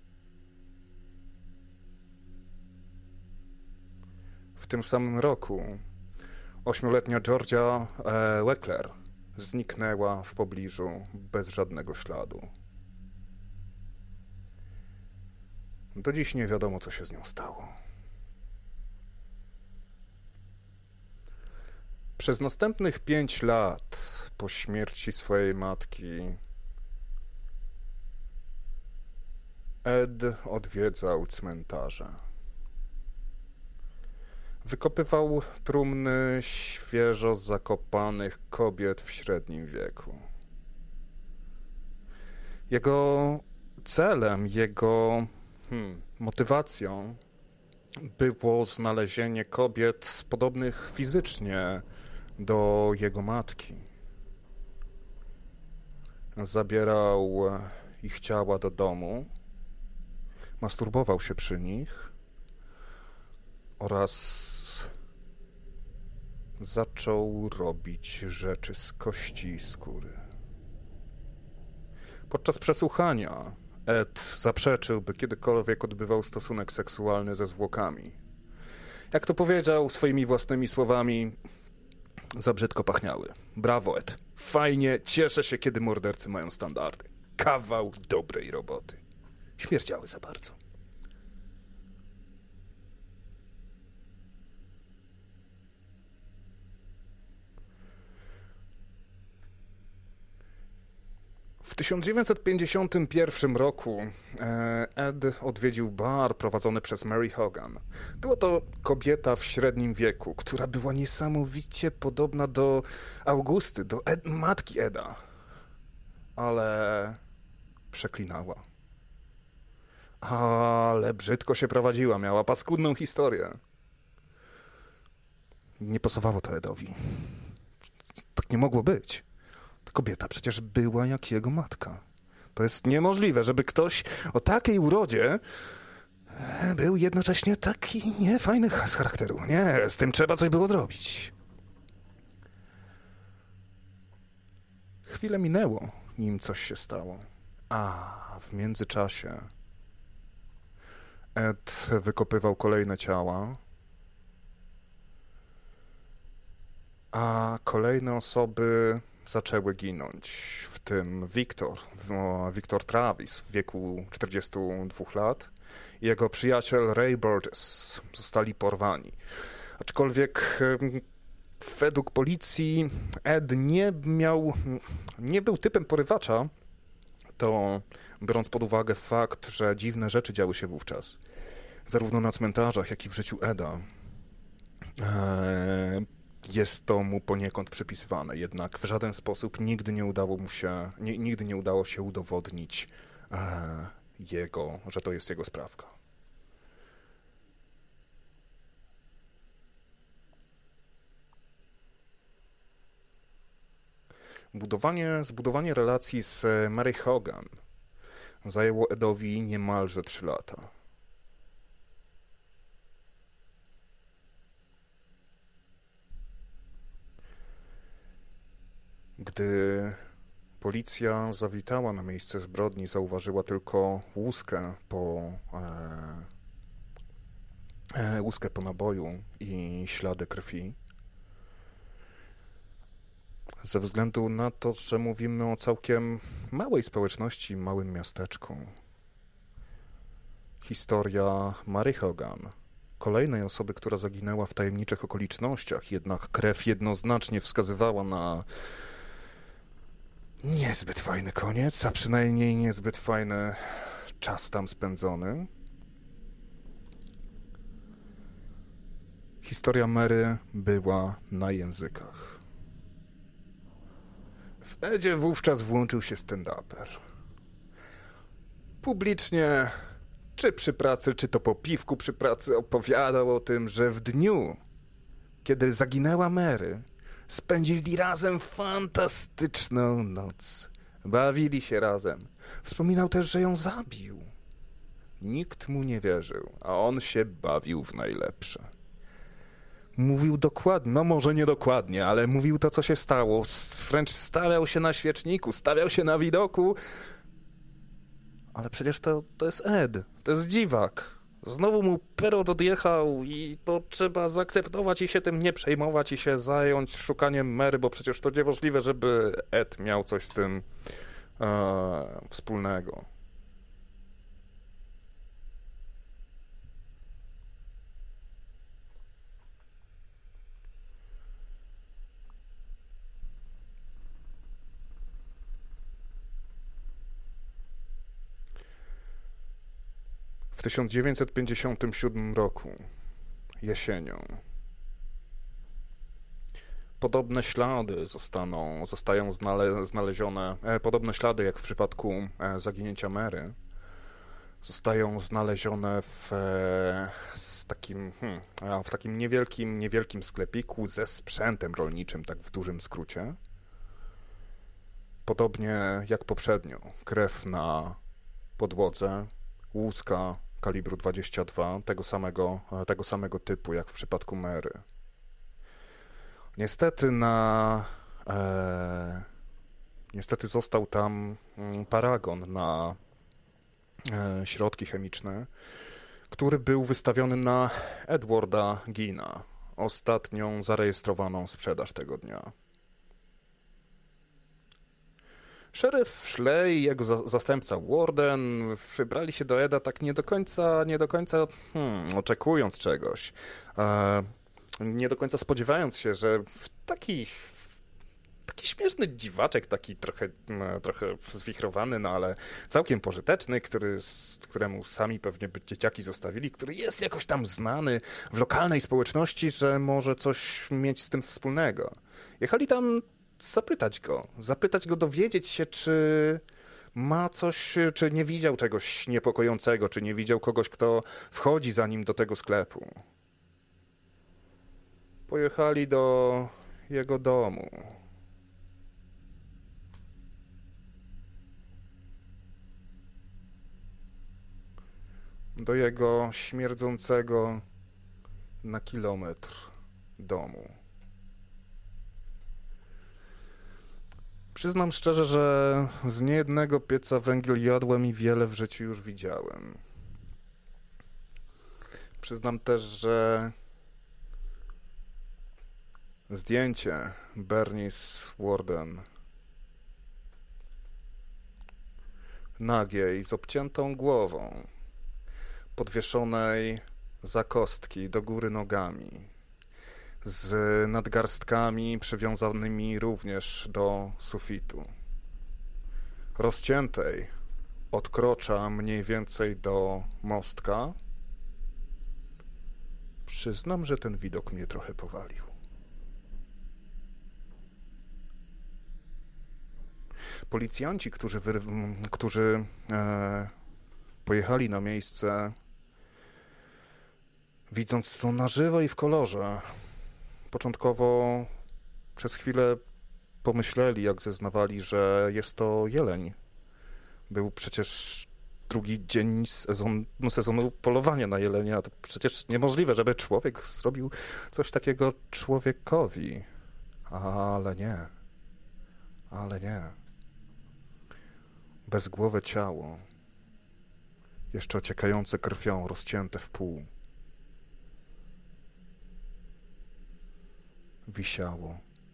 W tym samym roku ośmioletnia Georgia e, Weckler zniknęła w pobliżu bez żadnego śladu. Do dziś nie wiadomo, co się z nią stało. Przez następnych pięć lat po śmierci swojej matki Ed odwiedzał cmentarze. Wykopywał trumny świeżo zakopanych kobiet w średnim wieku. Jego celem, jego hmm, motywacją było znalezienie kobiet podobnych fizycznie do jego matki. Zabierał ich ciała do domu, masturbował się przy nich oraz zaczął robić rzeczy z kości i skóry. Podczas przesłuchania Ed zaprzeczył, by kiedykolwiek odbywał stosunek seksualny ze zwłokami. Jak to powiedział swoimi własnymi słowami, za brzydko pachniały. Brawo, Ed. Fajnie, cieszę się, kiedy mordercy mają standardy. Kawał dobrej roboty. Śmierdziały za bardzo. W tysiąc dziewięćset pięćdziesiątym pierwszym roku Ed odwiedził bar prowadzony przez Mary Hogan. Była to kobieta w średnim wieku, która była niesamowicie podobna do Augusty, do Ed, matki Eda. Ale przeklinała. Ale brzydko się prowadziła, miała paskudną historię. Nie pasowało to Edowi. Tak nie mogło być. Ta kobieta przecież była jak jego matka. To jest niemożliwe, żeby ktoś o takiej urodzie był jednocześnie taki niefajny z charakteru. Nie, z tym trzeba coś było zrobić. Chwilę minęło, nim coś się stało. A w międzyczasie Ed wykopywał kolejne ciała, a kolejne osoby zaczęły ginąć, w tym Victor, Victor Travis w wieku czterdziestu dwóch lat i jego przyjaciel Ray Burgess zostali porwani. Aczkolwiek według policji Ed nie miał, nie był typem porywacza, to biorąc pod uwagę fakt, że dziwne rzeczy działy się wówczas, zarówno na cmentarzach, jak i w życiu Eda, e, jest to mu poniekąd przypisywane, jednak w żaden sposób nigdy nie udało mu się, nie, nigdy nie udało się udowodnić e, jego, że to jest jego sprawka. Budowanie, zbudowanie relacji z Mary Hogan zajęło Edowi niemalże trzy lata. Gdy policja zawitała na miejsce zbrodni, zauważyła tylko łuskę po, e, e, łuskę po naboju i ślady krwi. Ze względu na to, że mówimy o całkiem małej społeczności, małym miasteczku. Historia Mary Hogan, kolejnej osoby, która zaginęła w tajemniczych okolicznościach, jednak krew jednoznacznie wskazywała na niezbyt fajny koniec, a przynajmniej niezbyt fajny czas tam spędzony. Historia Mary była na językach. W Edzie wówczas włączył się stand-uper. Publicznie, czy przy pracy, czy to po piwku przy pracy, opowiadał o tym, że w dniu, kiedy zaginęła Mary, spędzili razem fantastyczną noc. Bawili się razem. Wspominał też, że ją zabił. Nikt mu nie wierzył, a on się bawił w najlepsze. Mówił dokładnie, no może nie dokładnie, ale mówił to, co się stało. Wręcz stawiał się na świeczniku, stawiał się na widoku. Ale przecież to, to jest Ed, to jest dziwak. Znowu mu Perot odjechał i to trzeba zaakceptować i się tym nie przejmować i się zająć szukaniem Mary, bo przecież to niemożliwe, żeby Ed miał coś z tym e, wspólnego. W tysiąc dziewięćset pięćdziesiątym siódmym roku, jesienią, Podobne ślady zostaną, zostają znale, znalezione, e, podobne ślady jak w przypadku e, zaginięcia Mary, zostają znalezione w, e, z takim, hmm, a, w takim niewielkim, niewielkim sklepiku ze sprzętem rolniczym, tak w dużym skrócie. Podobnie jak poprzednio, krew na podłodze, łuska kalibru dwadzieścia dwa, tego samego, tego samego typu jak w przypadku Mary. Niestety na... E, niestety został tam paragon na e, środki chemiczne, który był wystawiony na Edwarda Gina, ostatnią zarejestrowaną sprzedaż tego dnia. Szeryf Schley i jego za- zastępca Warden wybrali się do Eda tak nie do końca, nie do końca hmm, oczekując czegoś. E, nie do końca spodziewając się, że w taki, taki śmieszny dziwaczek, taki trochę, trochę zwichrowany, no ale całkiem pożyteczny, który, któremu sami pewnie by dzieciaki zostawili, który jest jakoś tam znany w lokalnej społeczności, że może coś mieć z tym wspólnego. Jechali tam zapytać go, zapytać go, dowiedzieć się, czy ma coś, czy nie widział czegoś niepokojącego, czy nie widział kogoś, kto wchodzi za nim do tego sklepu. Pojechali do jego domu. Do jego śmierdzącego na kilometr domu. Przyznam szczerze, że z niejednego pieca węgiel jadłem i wiele w życiu już widziałem. Przyznam też, że zdjęcie Bernice Warden nagiej z obciętą głową, podwieszonej za kostki do góry nogami, z nadgarstkami przywiązanymi również do sufitu, rozciętej od krocza mniej więcej do mostka. Przyznam, że ten widok mnie trochę powalił. Policjanci, którzy, wy... którzy e... pojechali na miejsce, widząc to na żywo i w kolorze, początkowo przez chwilę pomyśleli, jak zeznawali, że jest to jeleń. Był przecież drugi dzień sezon, no sezonu polowania na jelenia. To przecież niemożliwe, żeby człowiek zrobił coś takiego człowiekowi. Ale nie. Ale nie. Bezgłowe ciało, jeszcze ociekające krwią, rozcięte w pół, wisiało.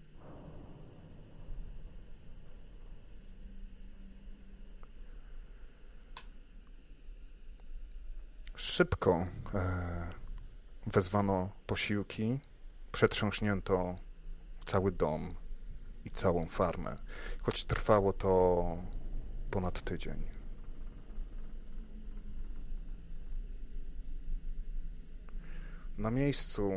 Szybko e, wezwano posiłki, przetrząśnięto cały dom i całą farmę, choć trwało to ponad tydzień. Na miejscu,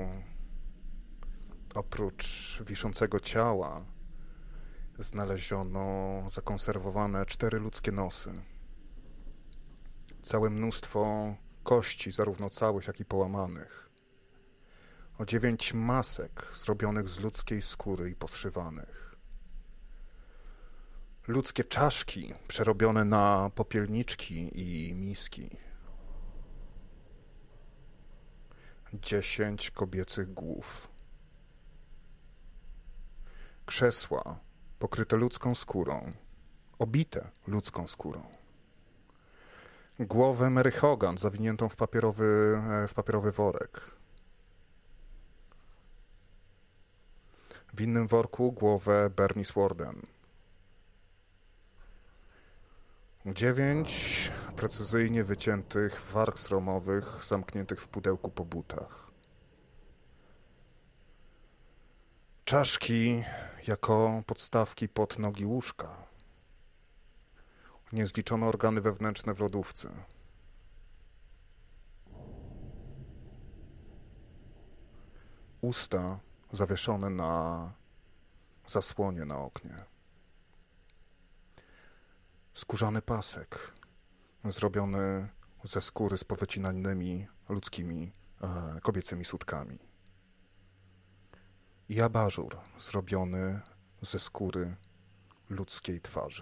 oprócz wiszącego ciała, znaleziono zakonserwowane cztery ludzkie nosy. Całe mnóstwo kości, zarówno całych, jak i połamanych. O dziewięć masek zrobionych z ludzkiej skóry i poszywanych. Ludzkie czaszki przerobione na popielniczki i miski. Dziesięć kobiecych głów. Krzesła pokryte ludzką skórą, obite ludzką skórą. Głowę Mary Hogan zawiniętą w papierowy, w papierowy worek. W innym worku głowę Bernice Warden. Dziewięć precyzyjnie wyciętych warg sromowych zamkniętych w pudełku po butach. Czaszki jako podstawki pod nogi łóżka. Niezliczone organy wewnętrzne w lodówce. Usta zawieszone na zasłonie na oknie. Skórzany pasek, zrobiony ze skóry z powycinanymi ludzkimi, e, kobiecymi sutkami. I abażur zrobiony ze skóry ludzkiej twarzy.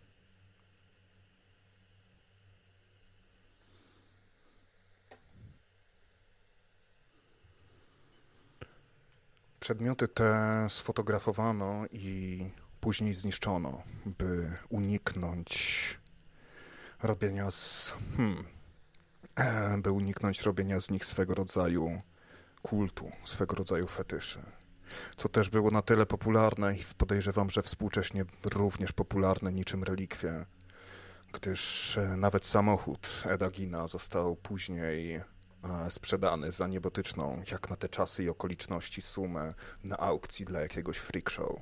Przedmioty te sfotografowano i później zniszczono, by uniknąć robienia z... Hmm, by uniknąć robienia z nich swego rodzaju kultu, swego rodzaju fetyszy. Co też było na tyle popularne i podejrzewam, że współcześnie również popularne niczym relikwie, gdyż nawet samochód Eda Geina został później sprzedany za niebotyczną, jak na te czasy i okoliczności, sumę na aukcji dla jakiegoś freak show.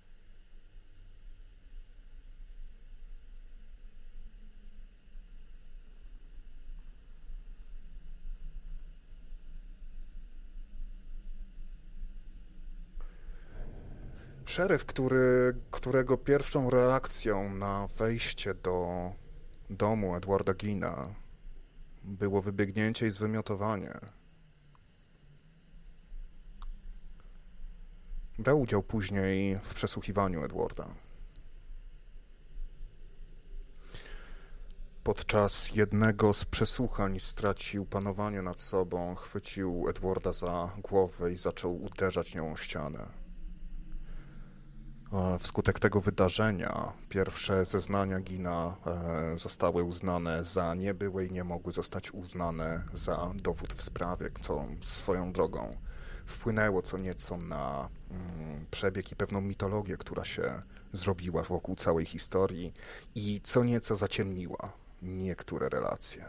Szeryf, który, którego pierwszą reakcją na wejście do domu Edwarda Geina było wybiegnięcie i zwymiotowanie, brał udział później w przesłuchiwaniu Edwarda. Podczas jednego z przesłuchań stracił panowanie nad sobą, chwycił Edwarda za głowę i zaczął uderzać nią o ścianę. Wskutek tego wydarzenia pierwsze zeznania Geina zostały uznane za niebyłe i nie mogły zostać uznane za dowód w sprawie, co swoją drogą wpłynęło co nieco na przebieg i pewną mitologię, która się zrobiła wokół całej historii i co nieco zaciemniła niektóre relacje.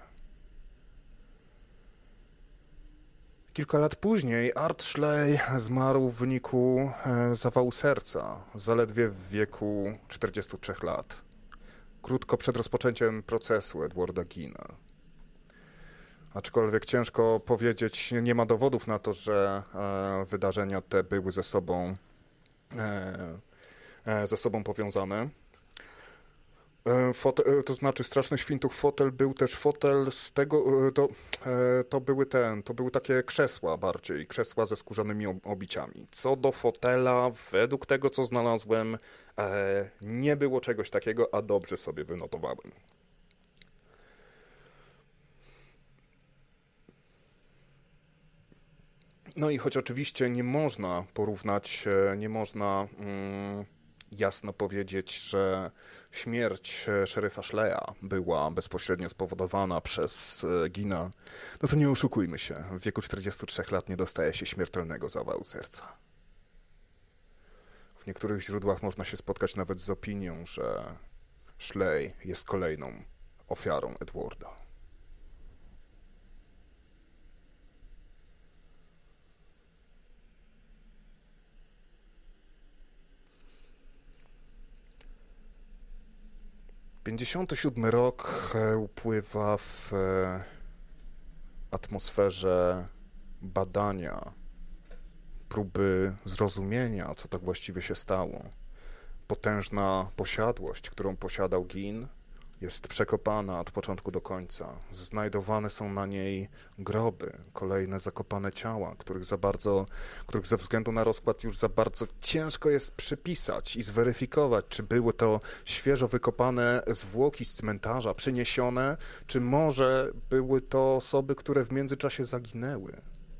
Kilka lat później Art Schley zmarł w wyniku zawału serca, zaledwie w wieku czterdziestu trzech lat, krótko przed rozpoczęciem procesu Edwarda Geina. Aczkolwiek ciężko powiedzieć, nie ma dowodów na to, że wydarzenia te były ze sobą, ze sobą powiązane. Fotel, to znaczy Straszny Świntuch fotel był też fotel z tego, to, to były ten, to były takie krzesła bardziej, krzesła ze skórzanymi obiciami. Co do fotela, według tego co znalazłem, nie było czegoś takiego, a dobrze sobie wynotowałem. No i choć oczywiście nie można porównać, nie można mm, jasno powiedzieć, że śmierć szeryfa Schleya była bezpośrednio spowodowana przez Geina, no to nie oszukujmy się, w wieku czterdziestu trzech lat nie dostaje się śmiertelnego zawału serca. W niektórych źródłach można się spotkać nawet z opinią, że Schley jest kolejną ofiarą Edwarda. pięćdziesiąty siódmy rok upływa w atmosferze badania, próby zrozumienia, co tak właściwie się stało. Potężna posiadłość, którą posiadał Gein, jest przekopana od początku do końca. Znajdowane są na niej groby, kolejne zakopane ciała, których za bardzo, których ze względu na rozkład już za bardzo ciężko jest przypisać i zweryfikować, czy były to świeżo wykopane zwłoki z cmentarza, przyniesione, czy może były to osoby, które w międzyczasie zaginęły.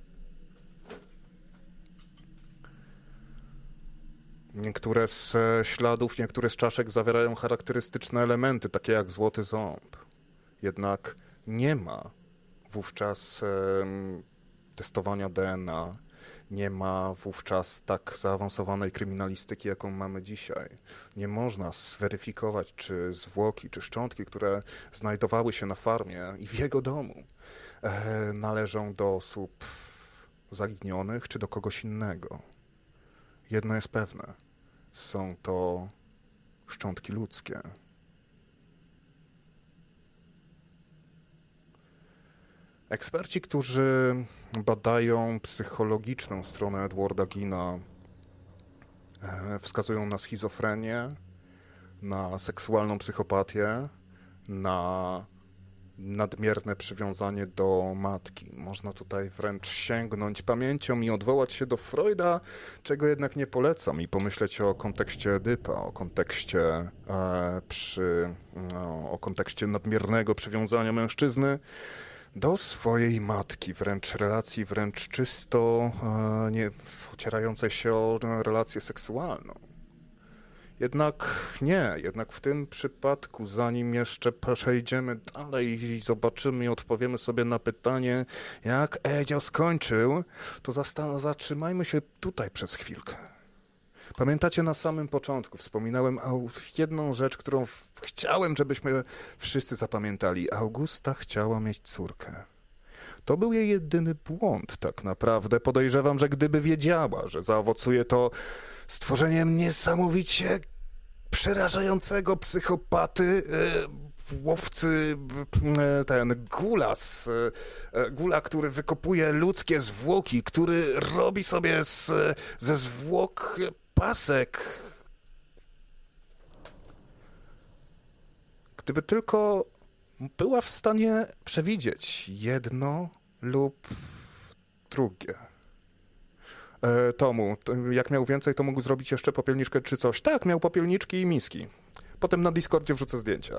Niektóre z śladów, niektóre z czaszek zawierają charakterystyczne elementy, takie jak złoty ząb. Jednak nie ma wówczas um, testowania D N A, nie ma wówczas tak zaawansowanej kryminalistyki, jaką mamy dzisiaj. Nie można zweryfikować, czy zwłoki, czy szczątki, które znajdowały się na farmie i w jego domu, e, należą do osób zaginionych, czy do kogoś innego. Jedno jest pewne, są to szczątki ludzkie. Eksperci, którzy badają psychologiczną stronę Edwarda Geina, wskazują na schizofrenię, na seksualną psychopatię, na nadmierne przywiązanie do matki. Można tutaj wręcz sięgnąć pamięcią i odwołać się do Freuda, czego jednak nie polecam, i pomyśleć o kontekście Edypa, o kontekście e, przy, no, o kontekście nadmiernego przywiązania mężczyzny do swojej matki, wręcz relacji wręcz czysto e, nie, ocierającej się o relację seksualną. Jednak nie, jednak w tym przypadku, zanim jeszcze przejdziemy dalej i zobaczymy i odpowiemy sobie na pytanie, jak Edzio skończył, to zastan- zatrzymajmy się tutaj przez chwilkę. Pamiętacie, na samym początku wspominałem o jedną rzecz, którą w- chciałem, żebyśmy wszyscy zapamiętali. Augusta chciała mieć córkę. To był jej jedyny błąd tak naprawdę. Podejrzewam, że gdyby wiedziała, że zaowocuje to stworzeniem niesamowicie przerażającego psychopaty, e, łowcy, e, ten gulas, e, gula, który wykopuje ludzkie zwłoki, który robi sobie z, ze zwłok pasek. Gdyby tylko była w stanie przewidzieć jedno lub drugie. E, Tomu, to jak miał więcej, to mógł zrobić jeszcze popielniczkę czy coś. Tak, miał popielniczki i miski. Potem na Discordzie wrzucę zdjęcia.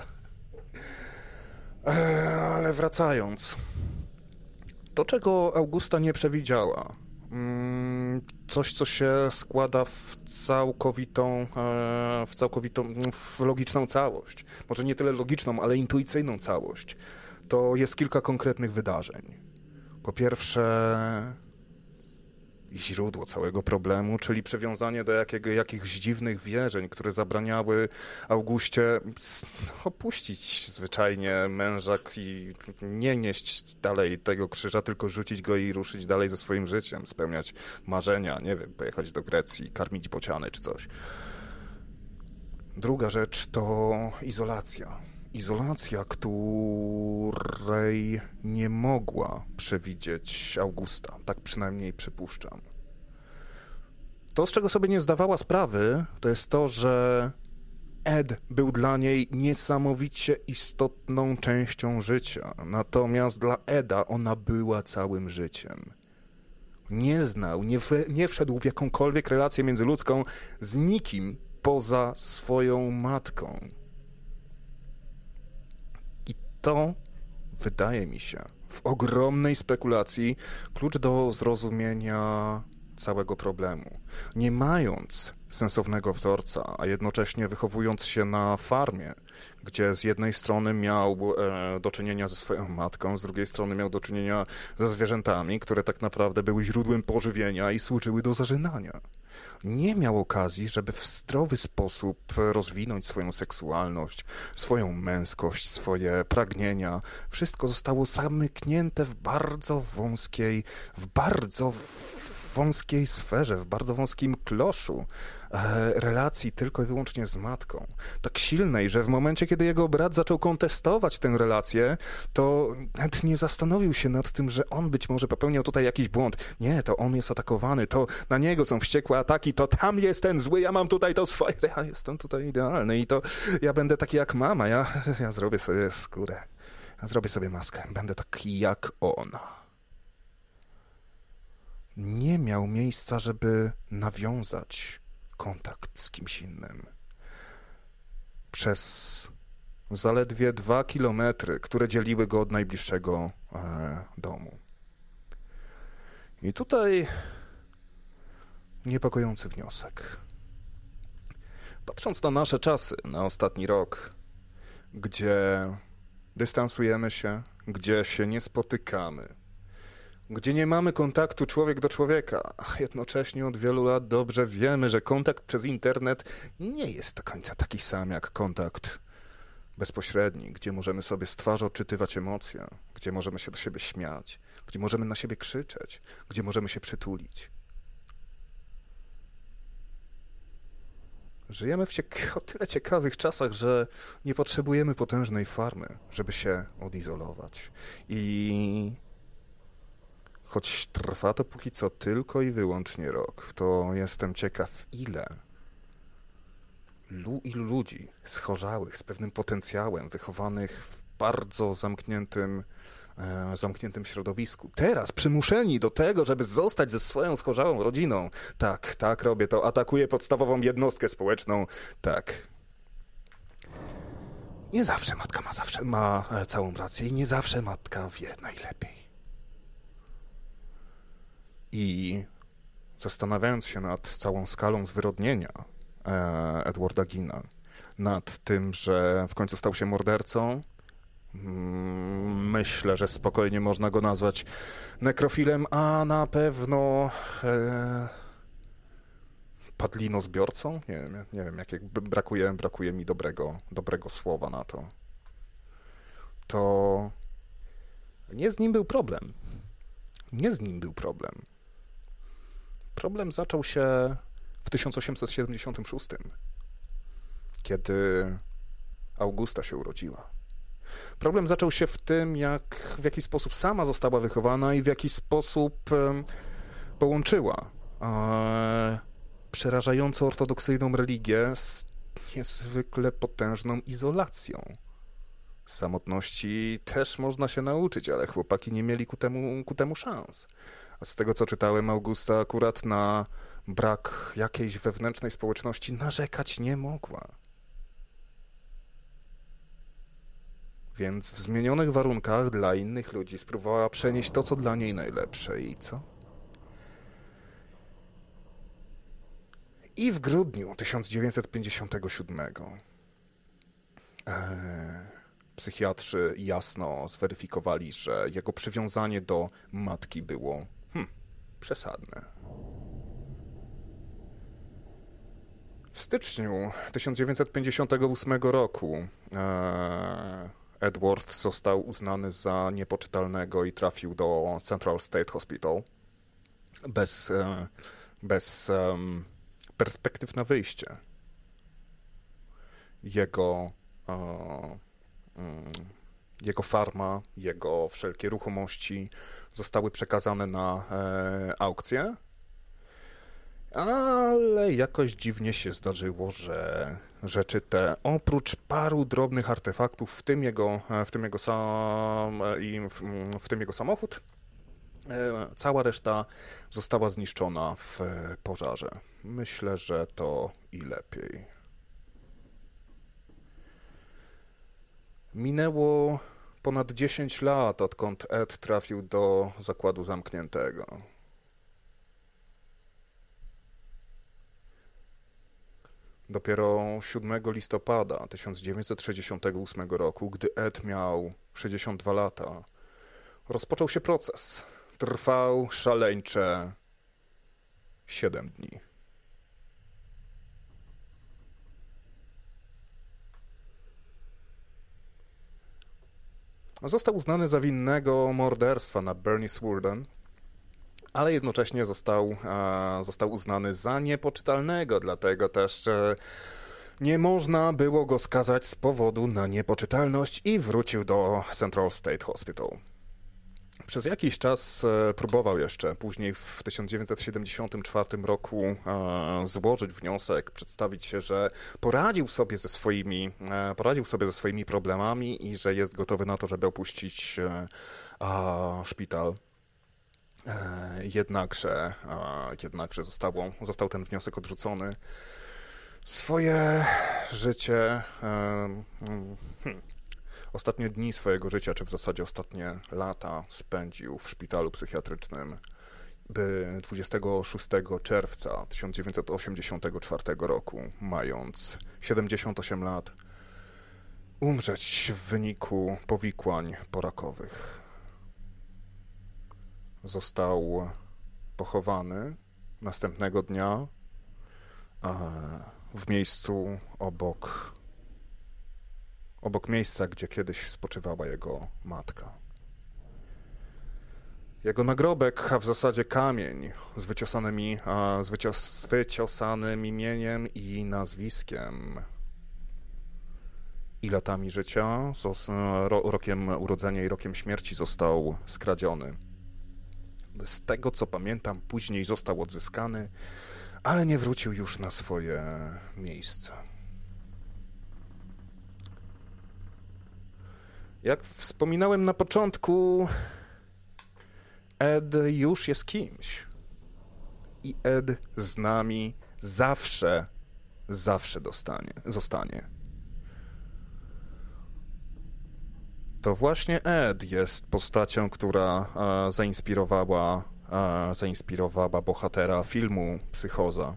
E, ale wracając. To, czego Augusta nie przewidziała. Mm, coś, co się składa w całkowitą, e, w całkowitą, w logiczną całość. Może nie tyle logiczną, ale intuicyjną całość. To jest kilka konkretnych wydarzeń. Po pierwsze, źródło całego problemu, czyli przywiązanie do jakiego, jakichś dziwnych wierzeń, które zabraniały Augustie opuścić zwyczajnie męża i nie nieść dalej tego krzyża, tylko rzucić go i ruszyć dalej ze swoim życiem, spełniać marzenia, nie wiem, pojechać do Grecji, karmić bociany czy coś. Druga rzecz to izolacja. Izolacja, której nie mogła przewidzieć Augusta. Tak przynajmniej przypuszczam. To, z czego sobie nie zdawała sprawy, to jest to, że Ed był dla niej niesamowicie istotną częścią życia. Natomiast dla Eda ona była całym życiem. Nie znał, nie, w, nie wszedł w jakąkolwiek relację międzyludzką z nikim poza swoją matką. To, wydaje mi się, w ogromnej spekulacji klucz do zrozumienia całego problemu. Nie mając sensownego wzorca, a jednocześnie wychowując się na farmie, gdzie z jednej strony miał e, do czynienia ze swoją matką, z drugiej strony miał do czynienia ze zwierzętami, które tak naprawdę były źródłem pożywienia i służyły do zażynania. Nie miał okazji, żeby w zdrowy sposób rozwinąć swoją seksualność, swoją męskość, swoje pragnienia. Wszystko zostało zamknięte w bardzo wąskiej, w bardzo wąskiej sferze, w bardzo wąskim kloszu e, relacji tylko i wyłącznie z matką. Tak silnej, że w momencie, kiedy jego brat zaczął kontestować tę relację, to nawet nie zastanowił się nad tym, że on być może popełniał tutaj jakiś błąd. Nie, to on jest atakowany, to na niego są wściekłe ataki, to tam jest ten zły, ja mam tutaj to swoje, ja jestem tutaj idealny i to ja będę taki jak mama, ja, ja zrobię sobie skórę, ja zrobię sobie maskę, będę taki jak ona. Nie miał miejsca, żeby nawiązać kontakt z kimś innym. Przez zaledwie dwa kilometry, które dzieliły go od najbliższego e, domu. I tutaj niepokojący wniosek. Patrząc na nasze czasy, na ostatni rok, gdzie dystansujemy się, gdzie się nie spotykamy, gdzie nie mamy kontaktu człowiek do człowieka, a jednocześnie od wielu lat dobrze wiemy, że kontakt przez internet nie jest do końca taki sam jak kontakt bezpośredni, gdzie możemy sobie z twarzy odczytywać emocje, gdzie możemy się do siebie śmiać, gdzie możemy na siebie krzyczeć, gdzie możemy się przytulić. Żyjemy w cieka- o tyle ciekawych czasach, że nie potrzebujemy potężnej farmy, żeby się odizolować. I choć trwa to póki co tylko i wyłącznie rok, to jestem ciekaw, ile Lu ilu ludzi schorzałych, z pewnym potencjałem, wychowanych w bardzo zamkniętym, e, zamkniętym środowisku. Teraz przymuszeni do tego, żeby zostać ze swoją schorzałą rodziną. Tak, tak robię to. Atakuję podstawową jednostkę społeczną. Tak. Nie zawsze matka ma, zawsze ma e, całą rację i nie zawsze matka wie najlepiej. I zastanawiając się nad całą skalą zwyrodnienia e, Edwarda Geena, nad tym, że w końcu stał się mordercą, mm, myślę, że spokojnie można go nazwać nekrofilem, a na pewno e, padlinozbiorcą? Nie wiem, nie wiem, jak brakuje, brakuje mi dobrego, dobrego słowa na to. To nie z nim był problem. Nie z nim był problem. Problem zaczął się w tysiąc osiemset siedemdziesiątym szóstym, kiedy Augusta się urodziła. Problem zaczął się w tym, jak, w jaki sposób sama została wychowana i w jaki sposób um, połączyła e, przerażająco ortodoksyjną religię z niezwykle potężną izolacją. Z samotności też można się nauczyć, ale chłopaki nie mieli ku temu, ku temu szans. A z tego, co czytałem, Augusta akurat na brak jakiejś wewnętrznej społeczności narzekać nie mogła. Więc w zmienionych warunkach dla innych ludzi spróbowała przenieść to, co dla niej najlepsze. I co? I w grudniu tysiąc dziewięćset pięćdziesiątego siódmego e, psychiatrzy jasno zweryfikowali, że jego przywiązanie do matki było hm, przesadne. W styczniu tysiąc dziewięćset pięćdziesiątego ósmego roku e, Edward został uznany za niepoczytalnego i trafił do Central State Hospital bez, e, bez um, perspektyw na wyjście. Jego, e, um, jego farma, jego wszelkie ruchomości zostały przekazane na e, aukcję, ale jakoś dziwnie się zdarzyło, że rzeczy te, oprócz paru drobnych artefaktów, w tym jego, w tym jego, sam, i w, w tym jego samochód, cała reszta została zniszczona w pożarze. Myślę, że to i lepiej. Minęło ponad dziesięć lat, odkąd Ed trafił do zakładu zamkniętego. Dopiero siódmego listopada tysiąc dziewięćset sześćdziesiątego ósmego roku, gdy Ed miał sześćdziesiąt dwa lata, rozpoczął się proces. Trwał szaleńcze siedem dni. Został uznany za winnego morderstwa na Bernice Worden, ale jednocześnie został, e, został uznany za niepoczytalnego, dlatego też e, nie można było go skazać z powodu na niepoczytalność i wrócił do Central State Hospital. Przez jakiś czas e, próbował jeszcze, później w tysiąc dziewięćset siedemdziesiątym czwartym roku e, złożyć wniosek, przedstawić się, że poradził sobie ze swoimi, e, poradził sobie ze swoimi problemami i że jest gotowy na to, żeby opuścić e, a, szpital. E, jednakże, e, jednakże zostało, został ten wniosek odrzucony. Swoje życie, e, hmm, ostatnie dni swojego życia, czy w zasadzie ostatnie lata spędził w szpitalu psychiatrycznym, by dwudziestego szóstego czerwca tysiąc dziewięćset osiemdziesiątego czwartego roku, mając siedemdziesiąt osiem lat, umrzeć w wyniku powikłań porakowych. Został pochowany następnego dnia w miejscu obok, obok miejsca, gdzie kiedyś spoczywała jego matka. Jego nagrobek, a w zasadzie kamień z wyciosanymi, z, wycios, z wyciosanym imieniem i nazwiskiem i latami życia, rokiem urodzenia i rokiem śmierci został skradziony. Z tego, co pamiętam, później został odzyskany, ale nie wrócił już na swoje miejsce. Jak wspominałem na początku, Ed już jest kimś. I Ed z nami zawsze, zawsze dostanie, zostanie. To właśnie Ed jest postacią, która e, zainspirowała, e, zainspirowała bohatera filmu Psychoza.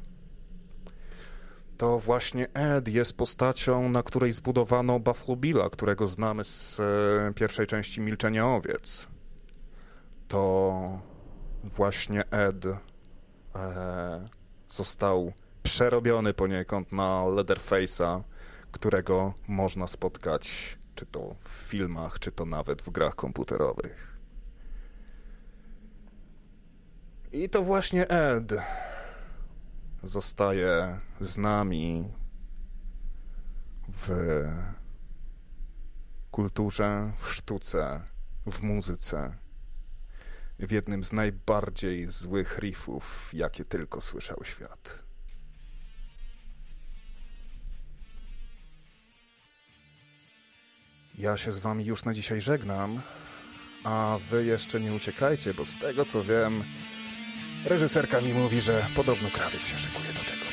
To właśnie Ed jest postacią, na której zbudowano Buffalo Billa, którego znamy z e, pierwszej części Milczenia Owiec. To właśnie Ed e, został przerobiony poniekąd na Leatherface'a, którego można spotkać czy to w filmach, czy to nawet w grach komputerowych. I to właśnie Ed zostaje z nami w kulturze, w sztuce, w muzyce, w jednym z najbardziej złych riffów, jakie tylko słyszał świat. Ja się z wami już na dzisiaj żegnam, a wy jeszcze nie uciekajcie, bo z tego co wiem, reżyserka mi mówi, że podobno krawiec się szykuje do czegoś.